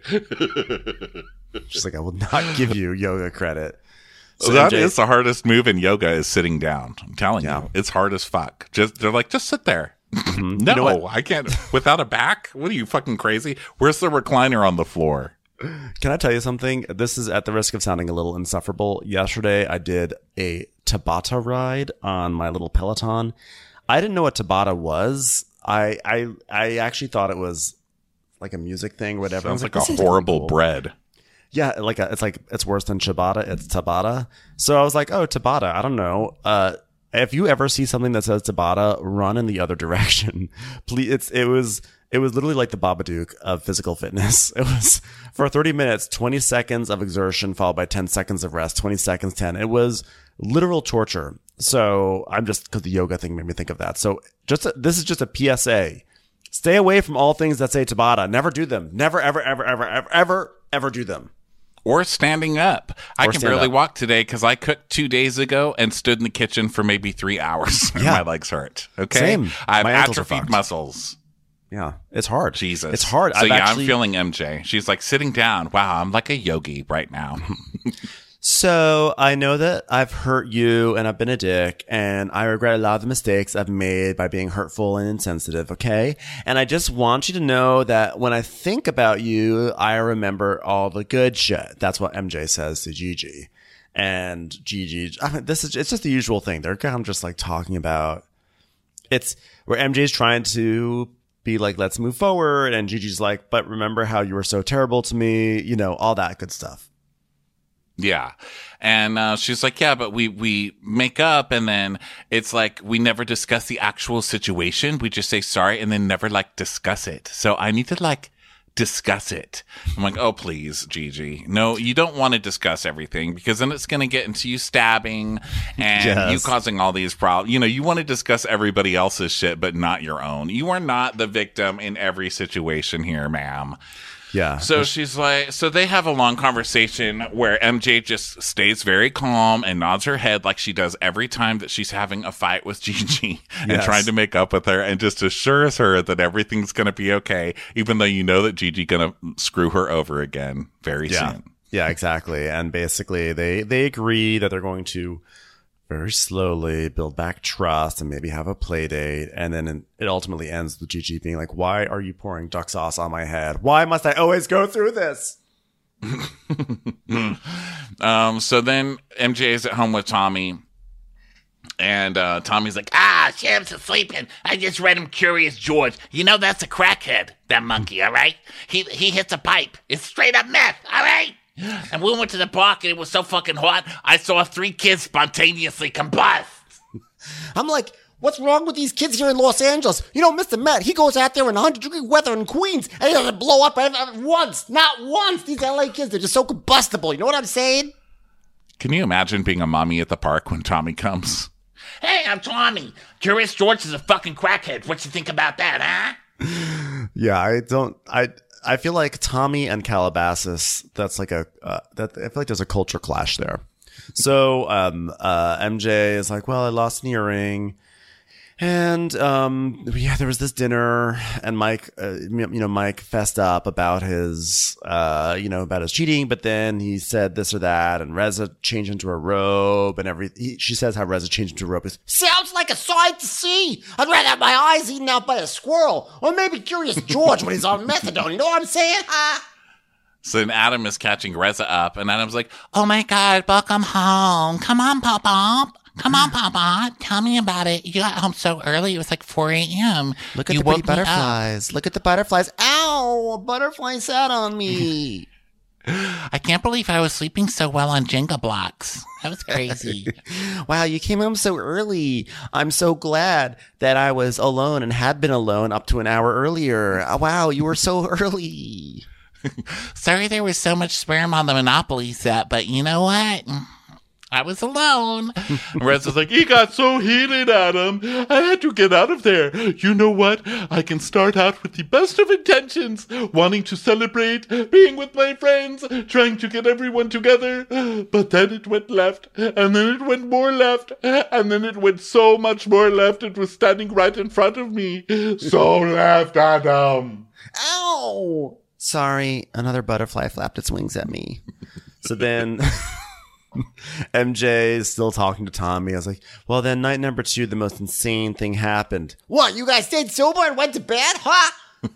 She's like, I will not give you yoga credit. So That MJ is the hardest move in yoga is sitting down. I'm telling Yeah. you, it's hard as fuck. They're like, just sit there. No, You know what? I can't. Without a back? What are you, fucking crazy? Where's the recliner on the floor? Can I tell you something? This is at the risk of sounding a little insufferable. Yesterday, I did a Tabata ride on my little Peloton. I didn't know what Tabata was. I actually thought it was like a music thing, or whatever. I was Sounds like a this is horrible cool. bread. Yeah, it's worse than ciabatta. It's Tabata. So I was like, oh, Tabata. I don't know. If you ever see something that says Tabata, run in the other direction. Please. It was literally like the Babadook of physical fitness. It was for 30 minutes, 20 seconds of exertion followed by 10 seconds of rest, 20 seconds, 10. It was literal torture. So I'm just, because the yoga thing made me think of that. So this is just a PSA. Stay away from all things that say Tabata. Never do them. Never, ever, ever, ever, ever, ever, ever do them. Or standing up. I can stand barely up. walk today because I cooked 2 days ago and stood in the kitchen for maybe 3 hours. Yeah. My legs hurt. Okay. Same. I have My ankles are atrophied fucked. muscles. Yeah, it's hard. Jesus. It's hard. So I've yeah, actually- I'm feeling MJ. She's like sitting down. Wow, I'm like a yogi right now. So I know that I've hurt you and I've been a dick and I regret a lot of the mistakes I've made by being hurtful and insensitive, okay? And I just want you to know that when I think about you, I remember all the good shit. That's what MJ says to Gigi. And Gigi, it's just the usual thing. They're kind of just like talking about, it's where MJ's trying to be like, let's move forward. And Gigi's like, but remember how you were so terrible to me, all that good stuff. Yeah. And she's like, yeah, but we make up and then it's like we never discuss the actual situation. We just say sorry and then never like discuss it. So I need to like discuss it. I'm like, oh, please, Gigi. No, you don't want to discuss everything because then it's going to get into you stabbing and Yes. you causing all these problems. You want to discuss everybody else's shit, but not your own. You are not the victim in every situation here, ma'am. Yeah. So she's like, so they have a long conversation where MJ just stays very calm and nods her head like she does every time that she's having a fight with Gigi and Yes. trying to make up with her, and just assures her that everything's going to be okay, even though you know that Gigi's going to screw her over again very soon. Yeah, exactly. And basically they agree that they're going to very slowly build back trust and maybe have a play date. And then it ultimately ends with Gigi being like, why are you pouring duck sauce on my head? Why must I always go through this? So then MJ is at home with Tommy. And Tommy's like, Sham's sleeping. I just read him Curious George. You know that's a crackhead, that monkey, all right? He hits a pipe. It's straight up meth, all right? And we went to the park and it was so fucking hot, I saw 3 kids spontaneously combust. I'm like, what's wrong with these kids here in Los Angeles? You know, Mr. Met, he goes out there in 100-degree weather in Queens and he doesn't blow up once. Not once. These LA kids, they're just so combustible. You know what I'm saying? can you imagine being a mommy at the park when Tommy comes? Hey, I'm Tommy. Curious George is a fucking crackhead. What you think about that, huh? Yeah, I feel like Tommy and Calabasas, that's like that I feel like there's a culture clash there. So MJ is like, well, I lost an earring. And there was this dinner, and Mike, Mike fessed up about his, about his cheating, but then he said this or that, and Reza changed into a robe, and she says how Reza changed into a robe. Sounds like a sight to see. I'd rather have my eyes eaten out by a squirrel, or maybe Curious George when he's on methadone. You know what I'm saying? So then Adam is catching Reza up, and Adam's like, oh my God, welcome home. Come on, Papa. Come on, Papa. Tell me about it. You got home so early. It was like 4 a.m. Look at the pretty butterflies. Look at the butterflies. Ow! A butterfly sat on me. I can't believe I was sleeping so well on Jenga blocks. That was crazy. Wow, you came home so early. I'm so glad that I was alone and had been alone up to an hour earlier. Wow, you were so early. Sorry there was so much sperm on the Monopoly set, but you know what? I was alone. Reza's like, he got so heated, Adam. I had to get out of there. You know what? I can start out with the best of intentions, wanting to celebrate, being with my friends, trying to get everyone together. But then it went left, and then it went more left, and then it went so much more left. It was standing right in front of me. So left, Adam. Ow! Sorry, another butterfly flapped its wings at me. So then MJ is still talking to Tommy. I was like, well, then night number 2, the most insane thing happened. What, you guys stayed sober and went to bed, huh?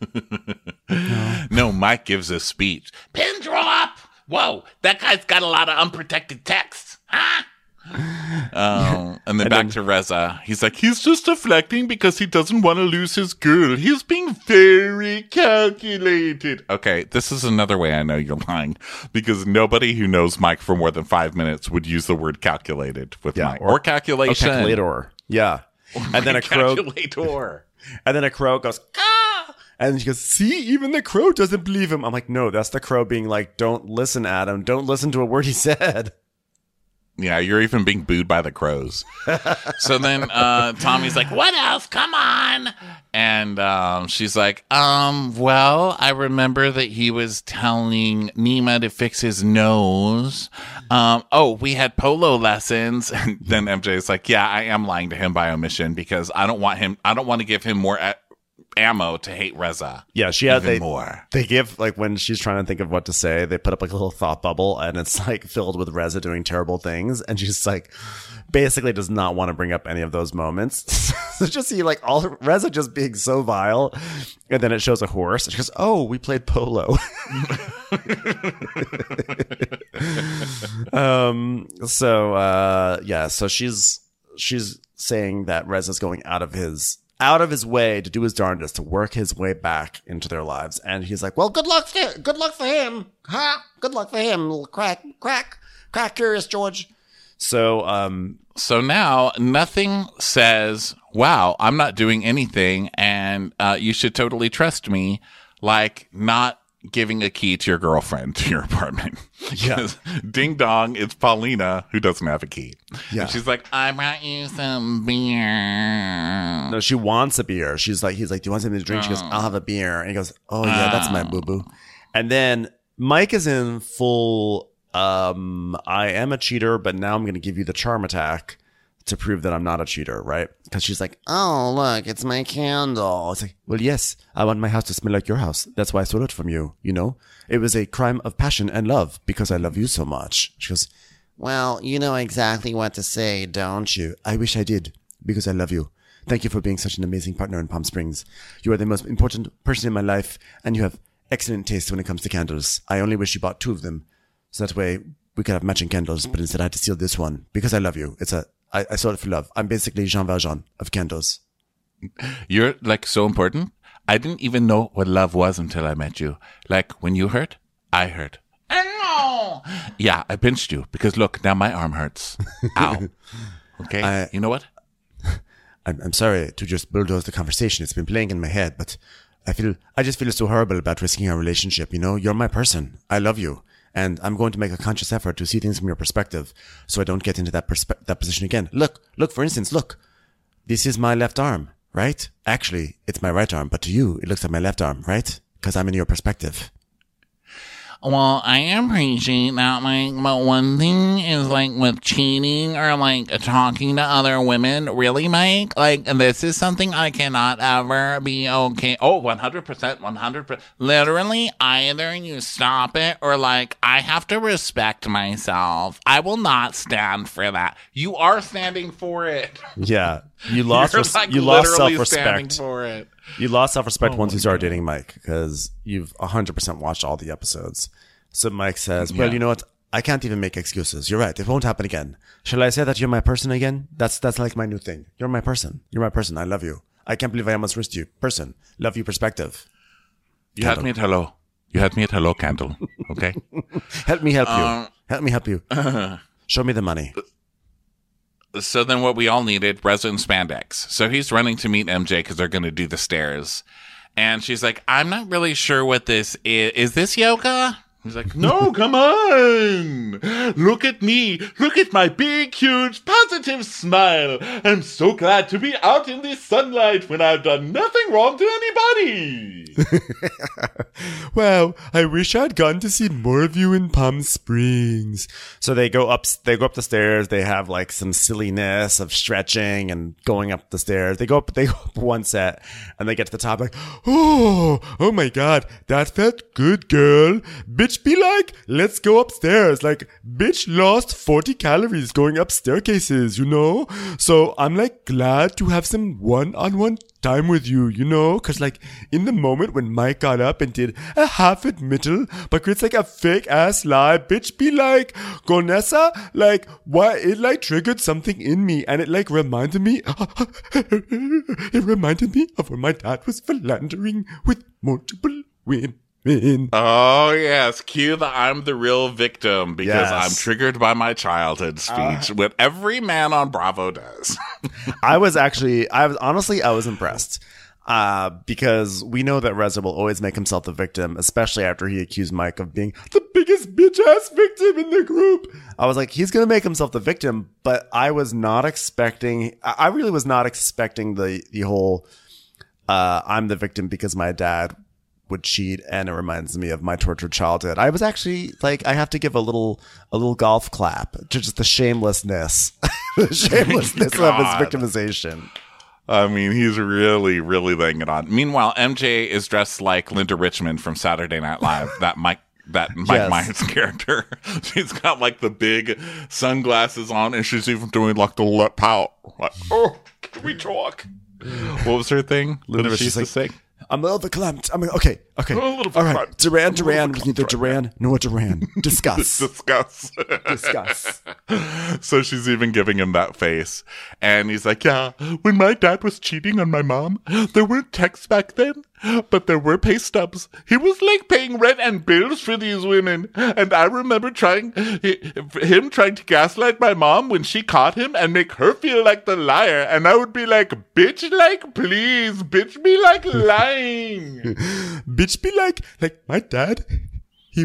No, Mike gives a speech. Pin drop. Whoa, that guy's got a lot of unprotected texts, huh? And then back to Reza. He's like, he's just deflecting because he doesn't want to lose his girl. He's being very calculated. Okay, this is another way I know you're lying, because nobody who knows Mike for more than 5 minutes would use the word calculated with Mike. Or calculation. Or calculator. Yeah. And then a crow. Calculator. And then a crow goes, ah! And she goes, see, even the crow doesn't believe him. I'm like, no, that's the crow being like, don't listen, Adam. Don't listen to a word he said. Yeah, you're even being booed by the crows. So then Tommy's like, What else? Come on. and she's like, well, I remember that he was telling Nima to fix his nose. We had polo lessons. And then MJ's like, yeah, I am lying to him by omission because I don't want to give him more ammo to hate Reza. Yeah, more. They give, like, when she's trying to think of what to say, they put up like a little thought bubble, and it's like filled with Reza doing terrible things, and she's like basically does not want to bring up any of those moments. So just see like all Reza just being so vile, and then it shows a horse, and she goes, oh, we played polo. So she's saying that Reza's going out of his way to do his darndest to work his way back into their lives. And he's like, well, good luck for him. Huh? Good luck for him, little crack, Curious George. So now nothing says, wow, I'm not doing anything and you should totally trust me, like not giving a key to your girlfriend to your apartment. Yeah. Ding dong, it's Paulina who doesn't have a key. Yeah. And she's like, I brought you some beer. No, she wants a beer. He's like, do you want something to drink? She goes, I'll have a beer. And he goes, oh yeah, that's my boo-boo. And then Mike is in full, I am a cheater, but now I'm going to give you the charm attack to prove that I'm not a cheater, right? Because she's like, oh, look, it's my candle. It's like, well, yes, I want my house to smell like your house. That's why I stole it from you, you know? It was a crime of passion and love because I love you so much. She goes, well, you know exactly what to say, don't you? I wish I did because I love you. Thank you for being such an amazing partner in Palm Springs. You are the most important person in my life, and you have excellent taste when it comes to candles. I only wish you bought 2 of them, so that way we could have matching candles, but instead I had to steal this one because I love you. I stole it for love. I'm basically Jean Valjean of candles. You're like so important. I didn't even know what love was until I met you. Like when you hurt, I hurt. Ow! Yeah, I pinched you because look, now my arm hurts. Ow. Okay, you know what? I'm sorry to just bulldoze the conversation. It's been playing in my head, but I just feel so horrible about risking our relationship. You know, you're my person. I love you. And I'm going to make a conscious effort to see things from your perspective so I don't get into that position again. Look, for instance, look. This is my left arm, right? Actually, it's my right arm, but to you, it looks like my left arm, right? Because I'm in your perspective. Well, I appreciate that, Mike, but one thing is, like, with cheating or, like, talking to other women, really, Mike? Like, this is something I cannot ever be okay. Oh, 100%. Literally, either you stop it or, like, I have to respect myself. I will not stand for that. You are standing for it. Yeah. You lost self-respect. For it. You lost self-respect once you started dating Mike because you've 100% watched all the episodes. So Mike says, well, you know what? I can't even make excuses. You're right. It won't happen again. Shall I say that you're my person again? That's like my new thing. You're my person. You're my person. I love you. I can't believe I almost risked you. Person. Love you perspective. You had me at hello. You had me at hello, Candle. Okay? Help me help you. Help me help you. Show me the money. So then what we all needed, Reza and spandex. So he's running to meet MJ because they're going to do the stairs. And she's like, I'm not really sure what this is. Is this yoga? He's like, no, come on. Look at me. Look at my big, huge, positive smile. I'm so glad to be out in the sunlight when I've done nothing wrong to anybody. Wow, I wish I'd gotten to see more of you in Palm Springs. So they go up the stairs. They have like some silliness of stretching and going up the stairs. They go up one set and they get to the top like, oh my God, that felt good, girl. Bitch be like, let's go upstairs. Like, bitch lost 40 calories going up staircases, you know? So I'm like glad to have some one-on-one time with you, you know? Cause like in the moment when Mike got up and did a half admittal, but it's like a fake ass lie, bitch be like, Gonessa, like, what? It like triggered something in me and it like reminded me, it reminded me of when my dad was philandering with multiple women. Oh, yes. Cue the I'm the real victim because Yes. I'm triggered by my childhood speech, what every man on Bravo does. I was impressed. Because we know that Reza will always make himself the victim, especially after he accused Mike of being the biggest bitch-ass victim in the group. I was like, he's going to make himself the victim, but I really was not expecting the whole, I'm the victim because my dad would cheat and it reminds me of my tortured childhood. I was actually like, I have to give a little golf clap to just the shamelessness, of his victimization. I mean, he's really, really laying it on. Meanwhile, MJ is dressed like Linda Richmond from Saturday Night Live, that Mike Yes. Myers character. She's got like the big sunglasses on and she's even doing like the lip pout. Like, oh, can we talk? What was her thing? Linda What did she used to say? I'm a little verklempt. Okay. A little All right. verklempt. Duran. Was neither Duran nor Duran. Discuss. Discuss. So she's even giving him that face. And he's like, yeah, when my dad was cheating on my mom, there weren't texts back then, but there were pay stubs. He was like paying rent and bills for these women. And I remember him trying to gaslight my mom when she caught him and make her feel like the liar. And I would be like, bitch, like, please, bitch, be like lying. Bitch be like my dad, he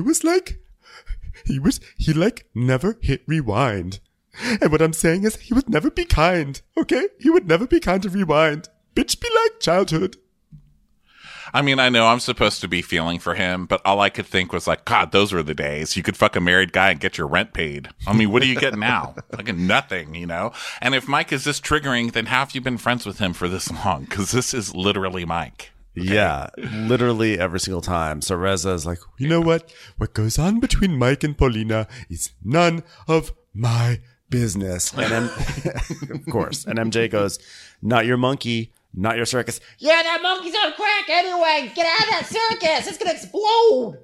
never hit rewind. And what I'm saying is he would never be kind, okay? He would never be kind to rewind. Bitch be like childhood. I mean, I know I'm supposed to be feeling for him, but all I could think was like, God, those were the days. You could fuck a married guy and get your rent paid. I mean, what do you get now? Like nothing, you know? And if Mike is this triggering, then how have you been friends with him for this long? Because this is literally Mike. Okay. Yeah, literally every single time. So Reza is like, you know what? What goes on between Mike and Paulina is none of my business. And then, of course, and MJ goes, not your monkey, not your circus. Yeah, that monkey's on crack anyway. Get out of that circus. It's going to explode.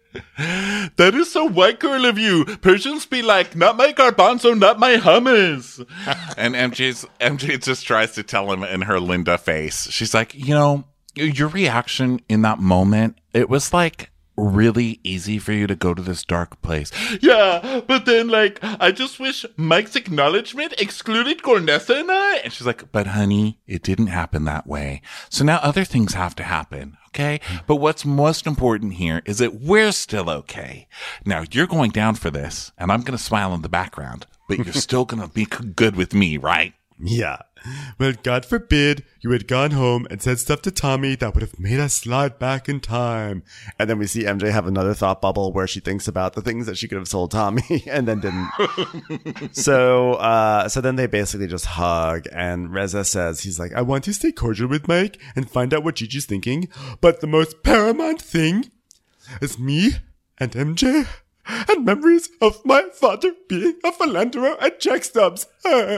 That is so white girl of you. Persians be like, not my garbanzo, not my hummus. And MJ just tries to tell him in her Linda face. She's like, you know, your reaction in that moment, it was like really easy for you to go to this dark place. Yeah, but then like, I just wish Mike's acknowledgement excluded Gornessa and I. And she's like, but honey, it didn't happen that way. So now other things have to happen. Okay. But what's most important here is that we're still okay. Now you're going down for this and I'm going to smile in the background, but you're still going to be good with me, right? Yeah. Well, God forbid you had gone home and said stuff to Tommy that would have made us slide back in time. And then we see MJ have another thought bubble where she thinks about the things that she could have told Tommy and then didn't. So then they basically just hug and Reza says, he's like, I want to stay cordial with Mike and find out what Gigi's thinking. But the most paramount thing is me and MJ and memories of my father being a philanderer at Jack Stubbs.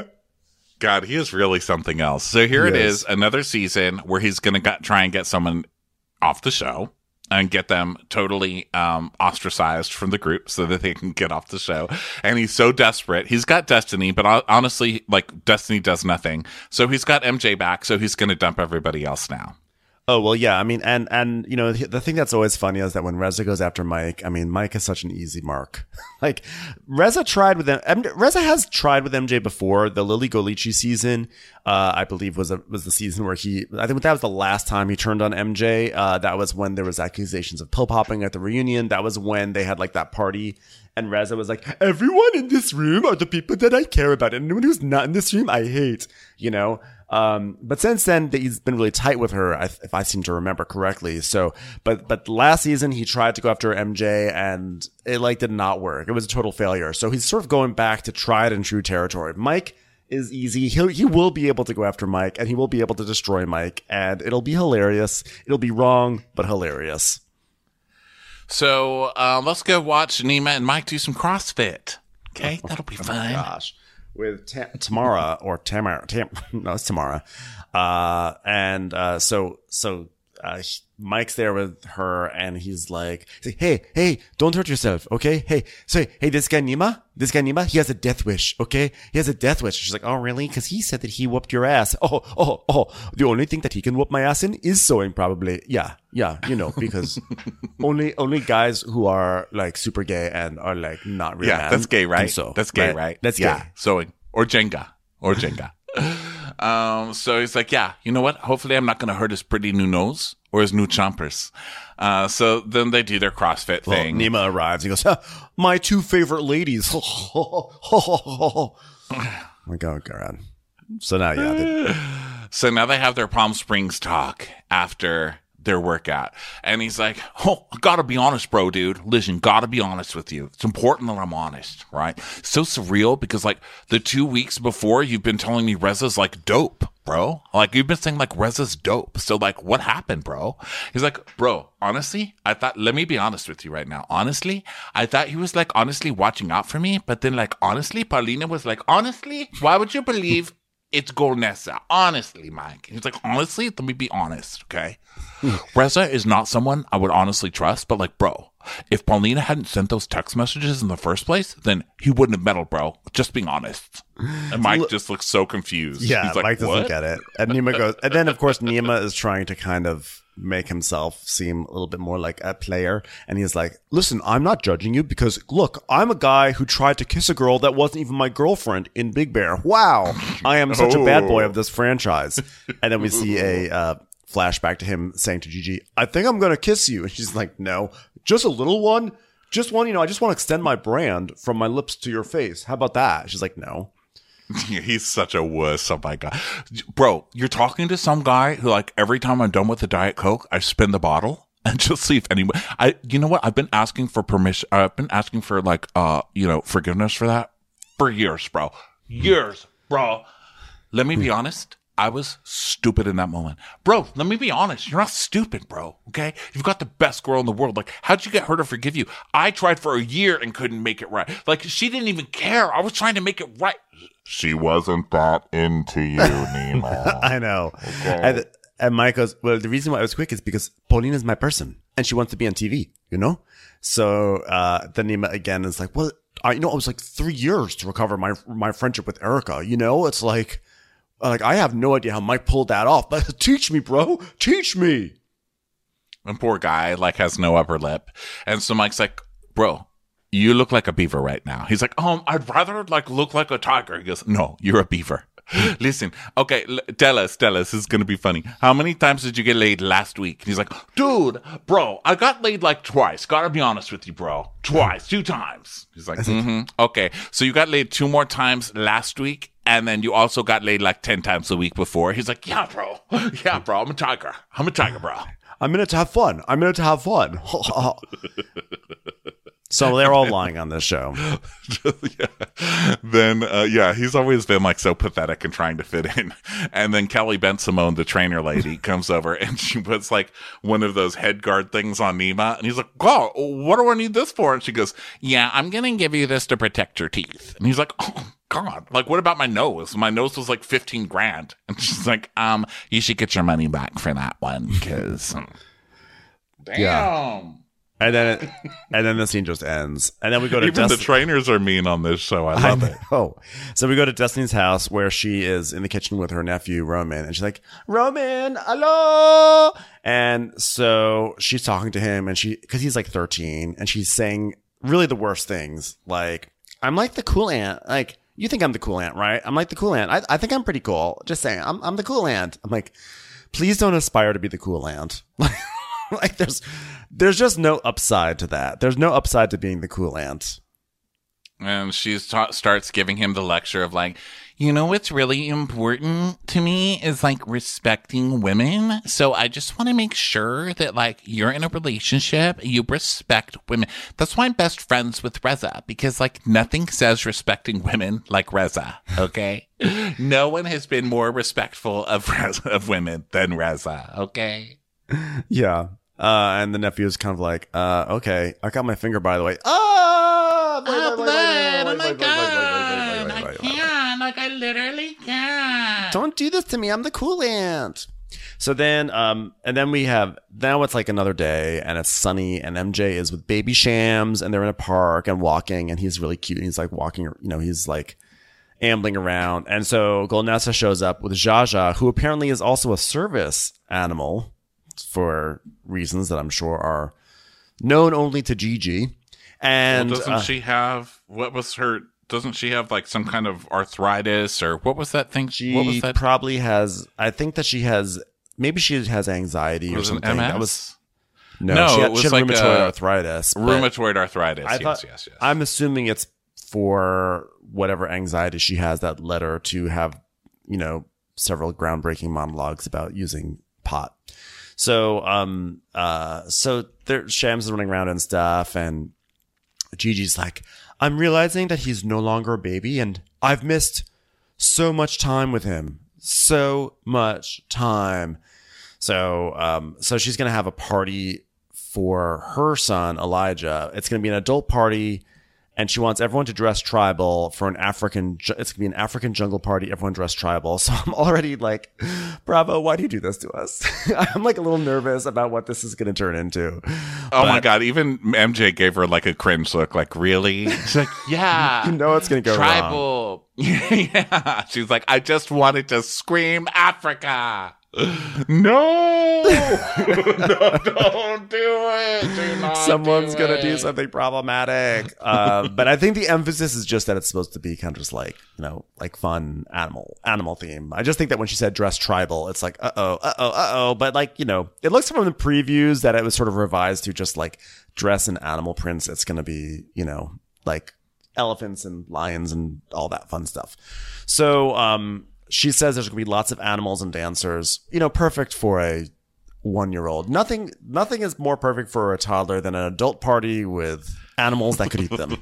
God, he is really something else. So here it is, another season where he's going to try and get someone off the show and get them totally ostracized from the group so that they can get off the show. And he's so desperate. He's got Destiny, but honestly, like, Destiny does nothing. So he's got MJ back, so he's going to dump everybody else now. Oh, well, yeah. I mean, and you know, the thing that's always funny is that when Reza goes after Mike, I mean, Mike is such an easy mark. Like, Reza has tried with MJ before. The Lily Golici season, I believe was the season where I think that was the last time he turned on MJ. That was when there was accusations of pill popping at the reunion. That was when they had like that party. And Reza was like, everyone in this room are the people that I care about. And anyone who's not in this room, I hate, you know? But since then, he's been really tight with her, if I seem to remember correctly. So, but last season, he tried to go after MJ and it like did not work. It was a total failure. So he's sort of going back to tried and true territory. Mike is easy. He will be able to go after Mike and he will be able to destroy Mike and it'll be hilarious. It'll be wrong, but hilarious. So, let's go watch Nima and Mike do some CrossFit. Okay. That'll be fun. Oh my gosh. With Tamara or Tamara. No, it's Tamara. So Mike's there with her and he's like, hey, don't hurt yourself. Okay. Hey, this guy Nima, he has a death wish. Okay. He has a death wish. She's like, oh, really? Cause he said that he whooped your ass. Oh, the only thing that he can whoop my ass in is sewing probably. Yeah. You know, because only guys who are like super gay and are like not real. Yeah. That's gay, right? So, that's gay, right? That's yeah. gay. Sewing or Jenga. So he's like, yeah, you know what? Hopefully I'm not going to hurt his pretty new nose or his new chompers. So then they do their CrossFit thing. Nima arrives. He goes, my two favorite ladies. My God. So now, So now they have their Palm Springs talk after their workout. And he's like, oh, I gotta be honest, bro, dude. Listen, gotta be honest with you. It's important that I'm honest, right? So surreal because like the 2 weeks before you've been telling me Reza's like dope, bro. Like you've been saying like Reza's dope. So like what happened, bro? He's like, bro, honestly, let me be honest with you right now. Honestly, I thought he was like honestly watching out for me. But then like honestly, Paulina was like, honestly, why would you believe it's Gornessa? Honestly, Mike. He's like, honestly, let me be honest, okay? Reza is not someone I would honestly trust, but like, bro, if Paulina hadn't sent those text messages in the first place, then he wouldn't have meddled, bro. Just being honest. And Mike just looks so confused. Yeah, he's like, Mike doesn't what? get it. And Nima goes, and then of course Nima is trying to kind of make himself seem a little bit more like a player. And he's like, listen, I'm not judging you because look, I'm a guy who tried to kiss a girl that wasn't even my girlfriend in Big Bear. Wow. I am such a bad boy of this franchise. And then we see a flashback to him saying to Gigi, I think I'm going to kiss you. And she's like, no, just a little one. Just one, I just want to extend my brand from my lips to your face. How about that? She's like, no. He's such a wuss. Oh my God. Bro, you're talking to some guy who, like, every time I'm done with the Diet Coke, I spin the bottle and just see if anyone, you know what? I've been asking for permission. I've been asking for, like, forgiveness for that for years, bro. Years, bro. Let me be honest. I was stupid in that moment. Bro, let me be honest. You're not stupid, bro. Okay? You've got the best girl in the world. Like, how'd you get her to forgive you? I tried for a year and couldn't make it right. Like, she didn't even care. I was trying to make it right. She wasn't that into you, Nima. I know. Okay. And Mike goes, well, the reason why I was quick is because Pauline is my person and she wants to be on TV, you know? So, then Nima again is like, well, it was like 3 years to recover my friendship with Erica, you know? It's like I have no idea how Mike pulled that off, but teach me, bro. Teach me. And poor guy, like, has no upper lip. And so Mike's like, bro, you look like a beaver right now. He's like, I'd rather, like, look like a tiger. He goes, no, you're a beaver. Listen, okay, tell us, this is going to be funny. How many times did you get laid last week? And he's like, dude, bro, I got laid like twice. Gotta be honest with you, bro. Twice, 2 times. He's like, okay. So you got laid 2 more times last week, and then you also got laid like 10 times the week before. He's like, yeah, bro. Yeah, bro, I'm a tiger, bro. I'm in it to have fun. So they're all lying on this show. Yeah. Then, he's always been like so pathetic and trying to fit in. And then Kelly Ben Simone, the trainer lady, comes over and she puts like one of those head guard things on Nima. And he's like, oh, what do I need this for? And she goes, yeah, I'm going to give you this to protect your teeth. And he's like, oh, God, like, what about my nose? My nose was like $15,000. And she's like, you should get your money back for that one because, damn. Yeah. And then the scene just ends. And then we go to even the trainers are mean on this show. I love it. Oh, so we go to Destiny's house where she is in the kitchen with her nephew Roman, and she's like, "Roman, hello." And so she's talking to him, and because he's like 13, and she's saying really the worst things, like, "I'm like the cool aunt. Like, you think I'm the cool aunt, right? I'm like the cool aunt. I think I'm pretty cool. Just saying, I'm the cool aunt." I'm like, please don't aspire to be the cool aunt. Like, there's just no upside to that. There's no upside to being the cool aunt. And she starts giving him the lecture of like, you know what's really important to me is like respecting women. So I just want to make sure that like you're in a relationship, you respect women. That's why I'm best friends with Reza, because like nothing says respecting women like Reza. Okay. No one has been more respectful of women than Reza. Okay. Yeah. And the nephew is kind of like, okay, I got my finger, by the way. blood. Oh my God. I can't. Like, I literally can't. Don't do this to me. I'm the cool aunt. So then, and then now it's like another day and it's sunny and MJ is with Baby Shams and they're in a park and walking and he's really cute and he's like walking, you know, he's like ambling around. And so Golnessa shows up with Jaja, who apparently is also a service animal for reasons that I'm sure are known only to Gigi. And doesn't she have doesn't she have like some kind of arthritis or what was that thing? She what was that? Probably has, I think that she has anxiety or something. That was no, she had rheumatoid arthritis. Rheumatoid arthritis. Yes. I'm assuming it's for whatever anxiety she has that led her to have, you know, several groundbreaking monologues about using pot. So, Shams is running around and stuff, and Gigi's like, I'm realizing that he's no longer a baby, and I've missed so much time with him. So much time. So she's going to have a party for her son, Elijah. It's going to be an adult party, and she wants everyone to dress tribal for it's going to be an African jungle party. Everyone dressed tribal. So I'm already like, Bravo, why do you do this to us? I'm like a little nervous about what this is going to turn into. Oh my God. Even MJ gave her like a cringe look. Like, really? She's like, yeah. You know it's going to go tribal. Yeah. She's like, I just wanted to scream Africa. No, don't do it. Do not. Someone's gonna do something problematic. But I think the emphasis is just that it's supposed to be kind of just like, you know, like fun animal theme. I just think that when she said dress tribal, it's like uh-oh. But like, you know, it looks from the previews that it was sort of revised to just like dress in animal prints. It's gonna be, you know, like elephants and lions and all that fun stuff. So she says there's going to be lots of animals and dancers. Perfect for a 1-year-old. Nothing is more perfect for a toddler than an adult party with animals that could eat them.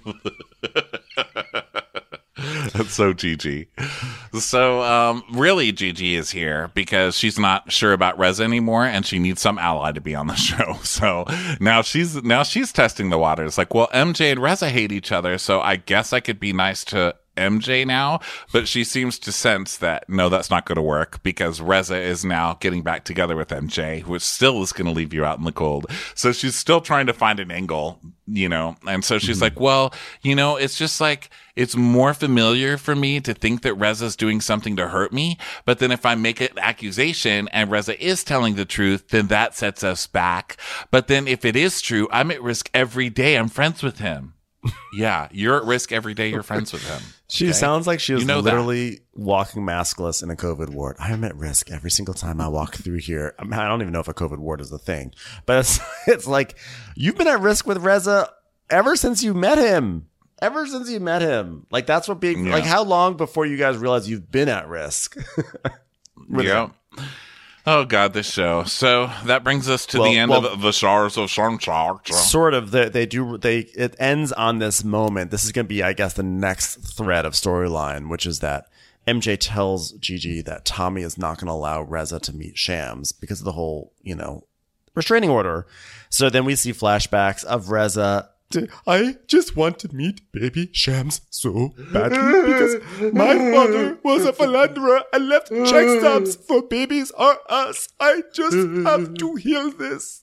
That's so Gigi. So, really, Gigi is here because she's not sure about Reza anymore, and she needs some ally to be on the show. So now she's testing the waters. Like, well, MJ and Reza hate each other, so I guess I could be nice to MJ now. But she seems to sense that no, that's not going to work because Reza is now getting back together with MJ, which still is going to leave you out in the cold. So she's still trying to find an angle, and so she's like, well, it's just like, it's more familiar for me to think that Reza's doing something to hurt me. But then if I make an accusation and Reza is telling the truth, then that sets us back. But then if it is true, I'm at risk every day I'm friends with him. Yeah, you're at risk every day you're friends with him. She sounds like she was literally that. walking maskless in a COVID ward. I am at risk every single time I walk through here. I don't even know if a COVID ward is a thing. But it's like, you've been at risk with Reza ever since you met him. Ever since you met him. Like, that's what being... Like, how long before you guys realize you've been at risk? Yeah. Oh, God, this show. So that brings us to the end of the Stars of Sunshine. Sort of. It ends on this moment. This is going to be, I guess, the next thread of storyline, which is that MJ tells Gigi that Tommy is not going to allow Reza to meet Shams because of the whole, restraining order. So then we see flashbacks of Reza. I just want to meet baby Shams so badly because my father was a philanderer and left check stubs for babies or us. I just have to heal this.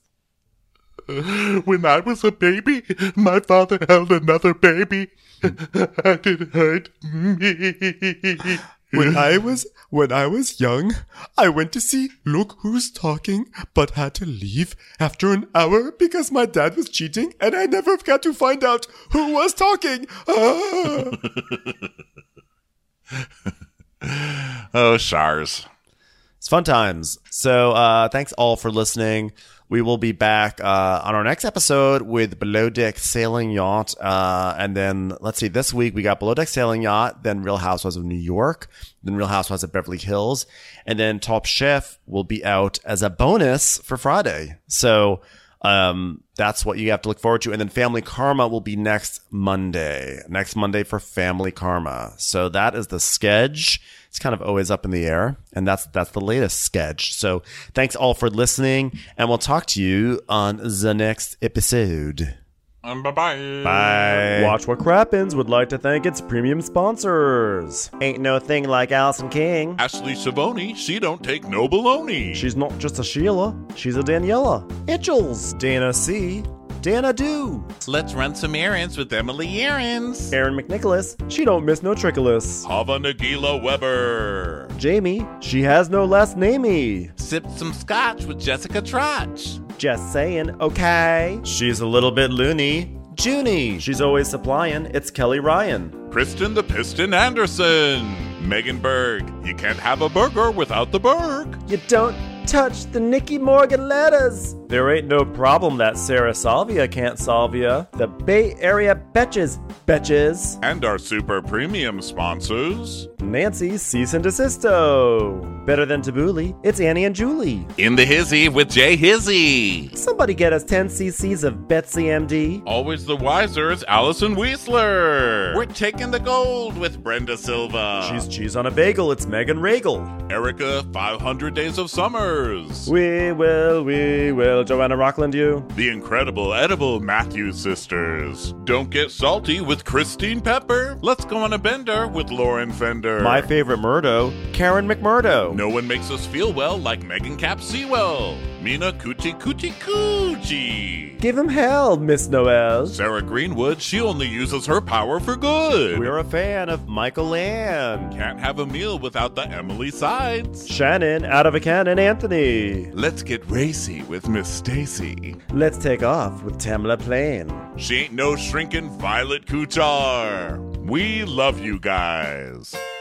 When I was a baby, my father held another baby and it hurt me. When I was young, I went to see Look Who's Talking, but had to leave after an hour because my dad was cheating and I never got to find out who was talking. Oh, Shars. It's fun times. So thanks all for listening. We will be back on our next episode with Below Deck Sailing Yacht. And then, let's see, this week we got Below Deck Sailing Yacht, then Real Housewives of New York, then Real Housewives of Beverly Hills. And then Top Chef will be out as a bonus for Friday. So that's what you have to look forward to. And then Family Karma will be next Monday for Family Karma. So that is the sketch. It's kind of always up in the air, and that's the latest sketch. So thanks all for listening, and we'll talk to you on the next episode. Bye-bye. Bye. Watch What Crappens would like to thank its premium sponsors. Ain't no thing like Allison King. Ashley Savoni, she don't take no baloney. She's not just a Sheila, she's a Daniela. Itchels. Dana C. Dana Do. Let's run some errands with Emily Errands. Erin McNicholas. She don't miss no trickolas. Hava Nagila Weber. Jamie. She has no last namey. Sip some scotch with Jessica Trotch. Just saying, okay. She's a little bit loony. Junie. She's always supplying. It's Kelly Ryan. Kristen the Piston Anderson. Megan Berg. You can't have a burger without the Berg. You don't touch the Nikki Morgan letters. There ain't no problem that Sarah Salvia can't solve ya. The Bay Area betches. And our super premium sponsors. Nancy Cease and Desisto. Better than Tabbouleh, it's Annie and Julie. In the Hizzy with Jay Hizzy. Somebody get us 10 cc's of Betsy MD. Always the wiser is Allison Weisler. We're taking the gold with Brenda Silva. She's cheese on a bagel, it's Megan Regal. Erica, 500 Days of Summers. We will, Joanna Rockland you. The incredible edible Matthews sisters. Don't get salty with Christine Pepper. Let's go on a bender with Lauren Fender. My favorite Murdo, Karen McMurdo. No one makes us feel well like Megan Cap Sewell. Mina Coochie. Give him hell, Miss Noel. Sarah Greenwood, she only uses her power for good. We're a fan of Michael Land. Can't have a meal without the Emily Sides. Shannon, out of a cannon, Anthony. Let's get racy with Miss Stacy. Let's take off with Tamla Plain. She ain't no shrinking Violet Kuchar. We love you guys.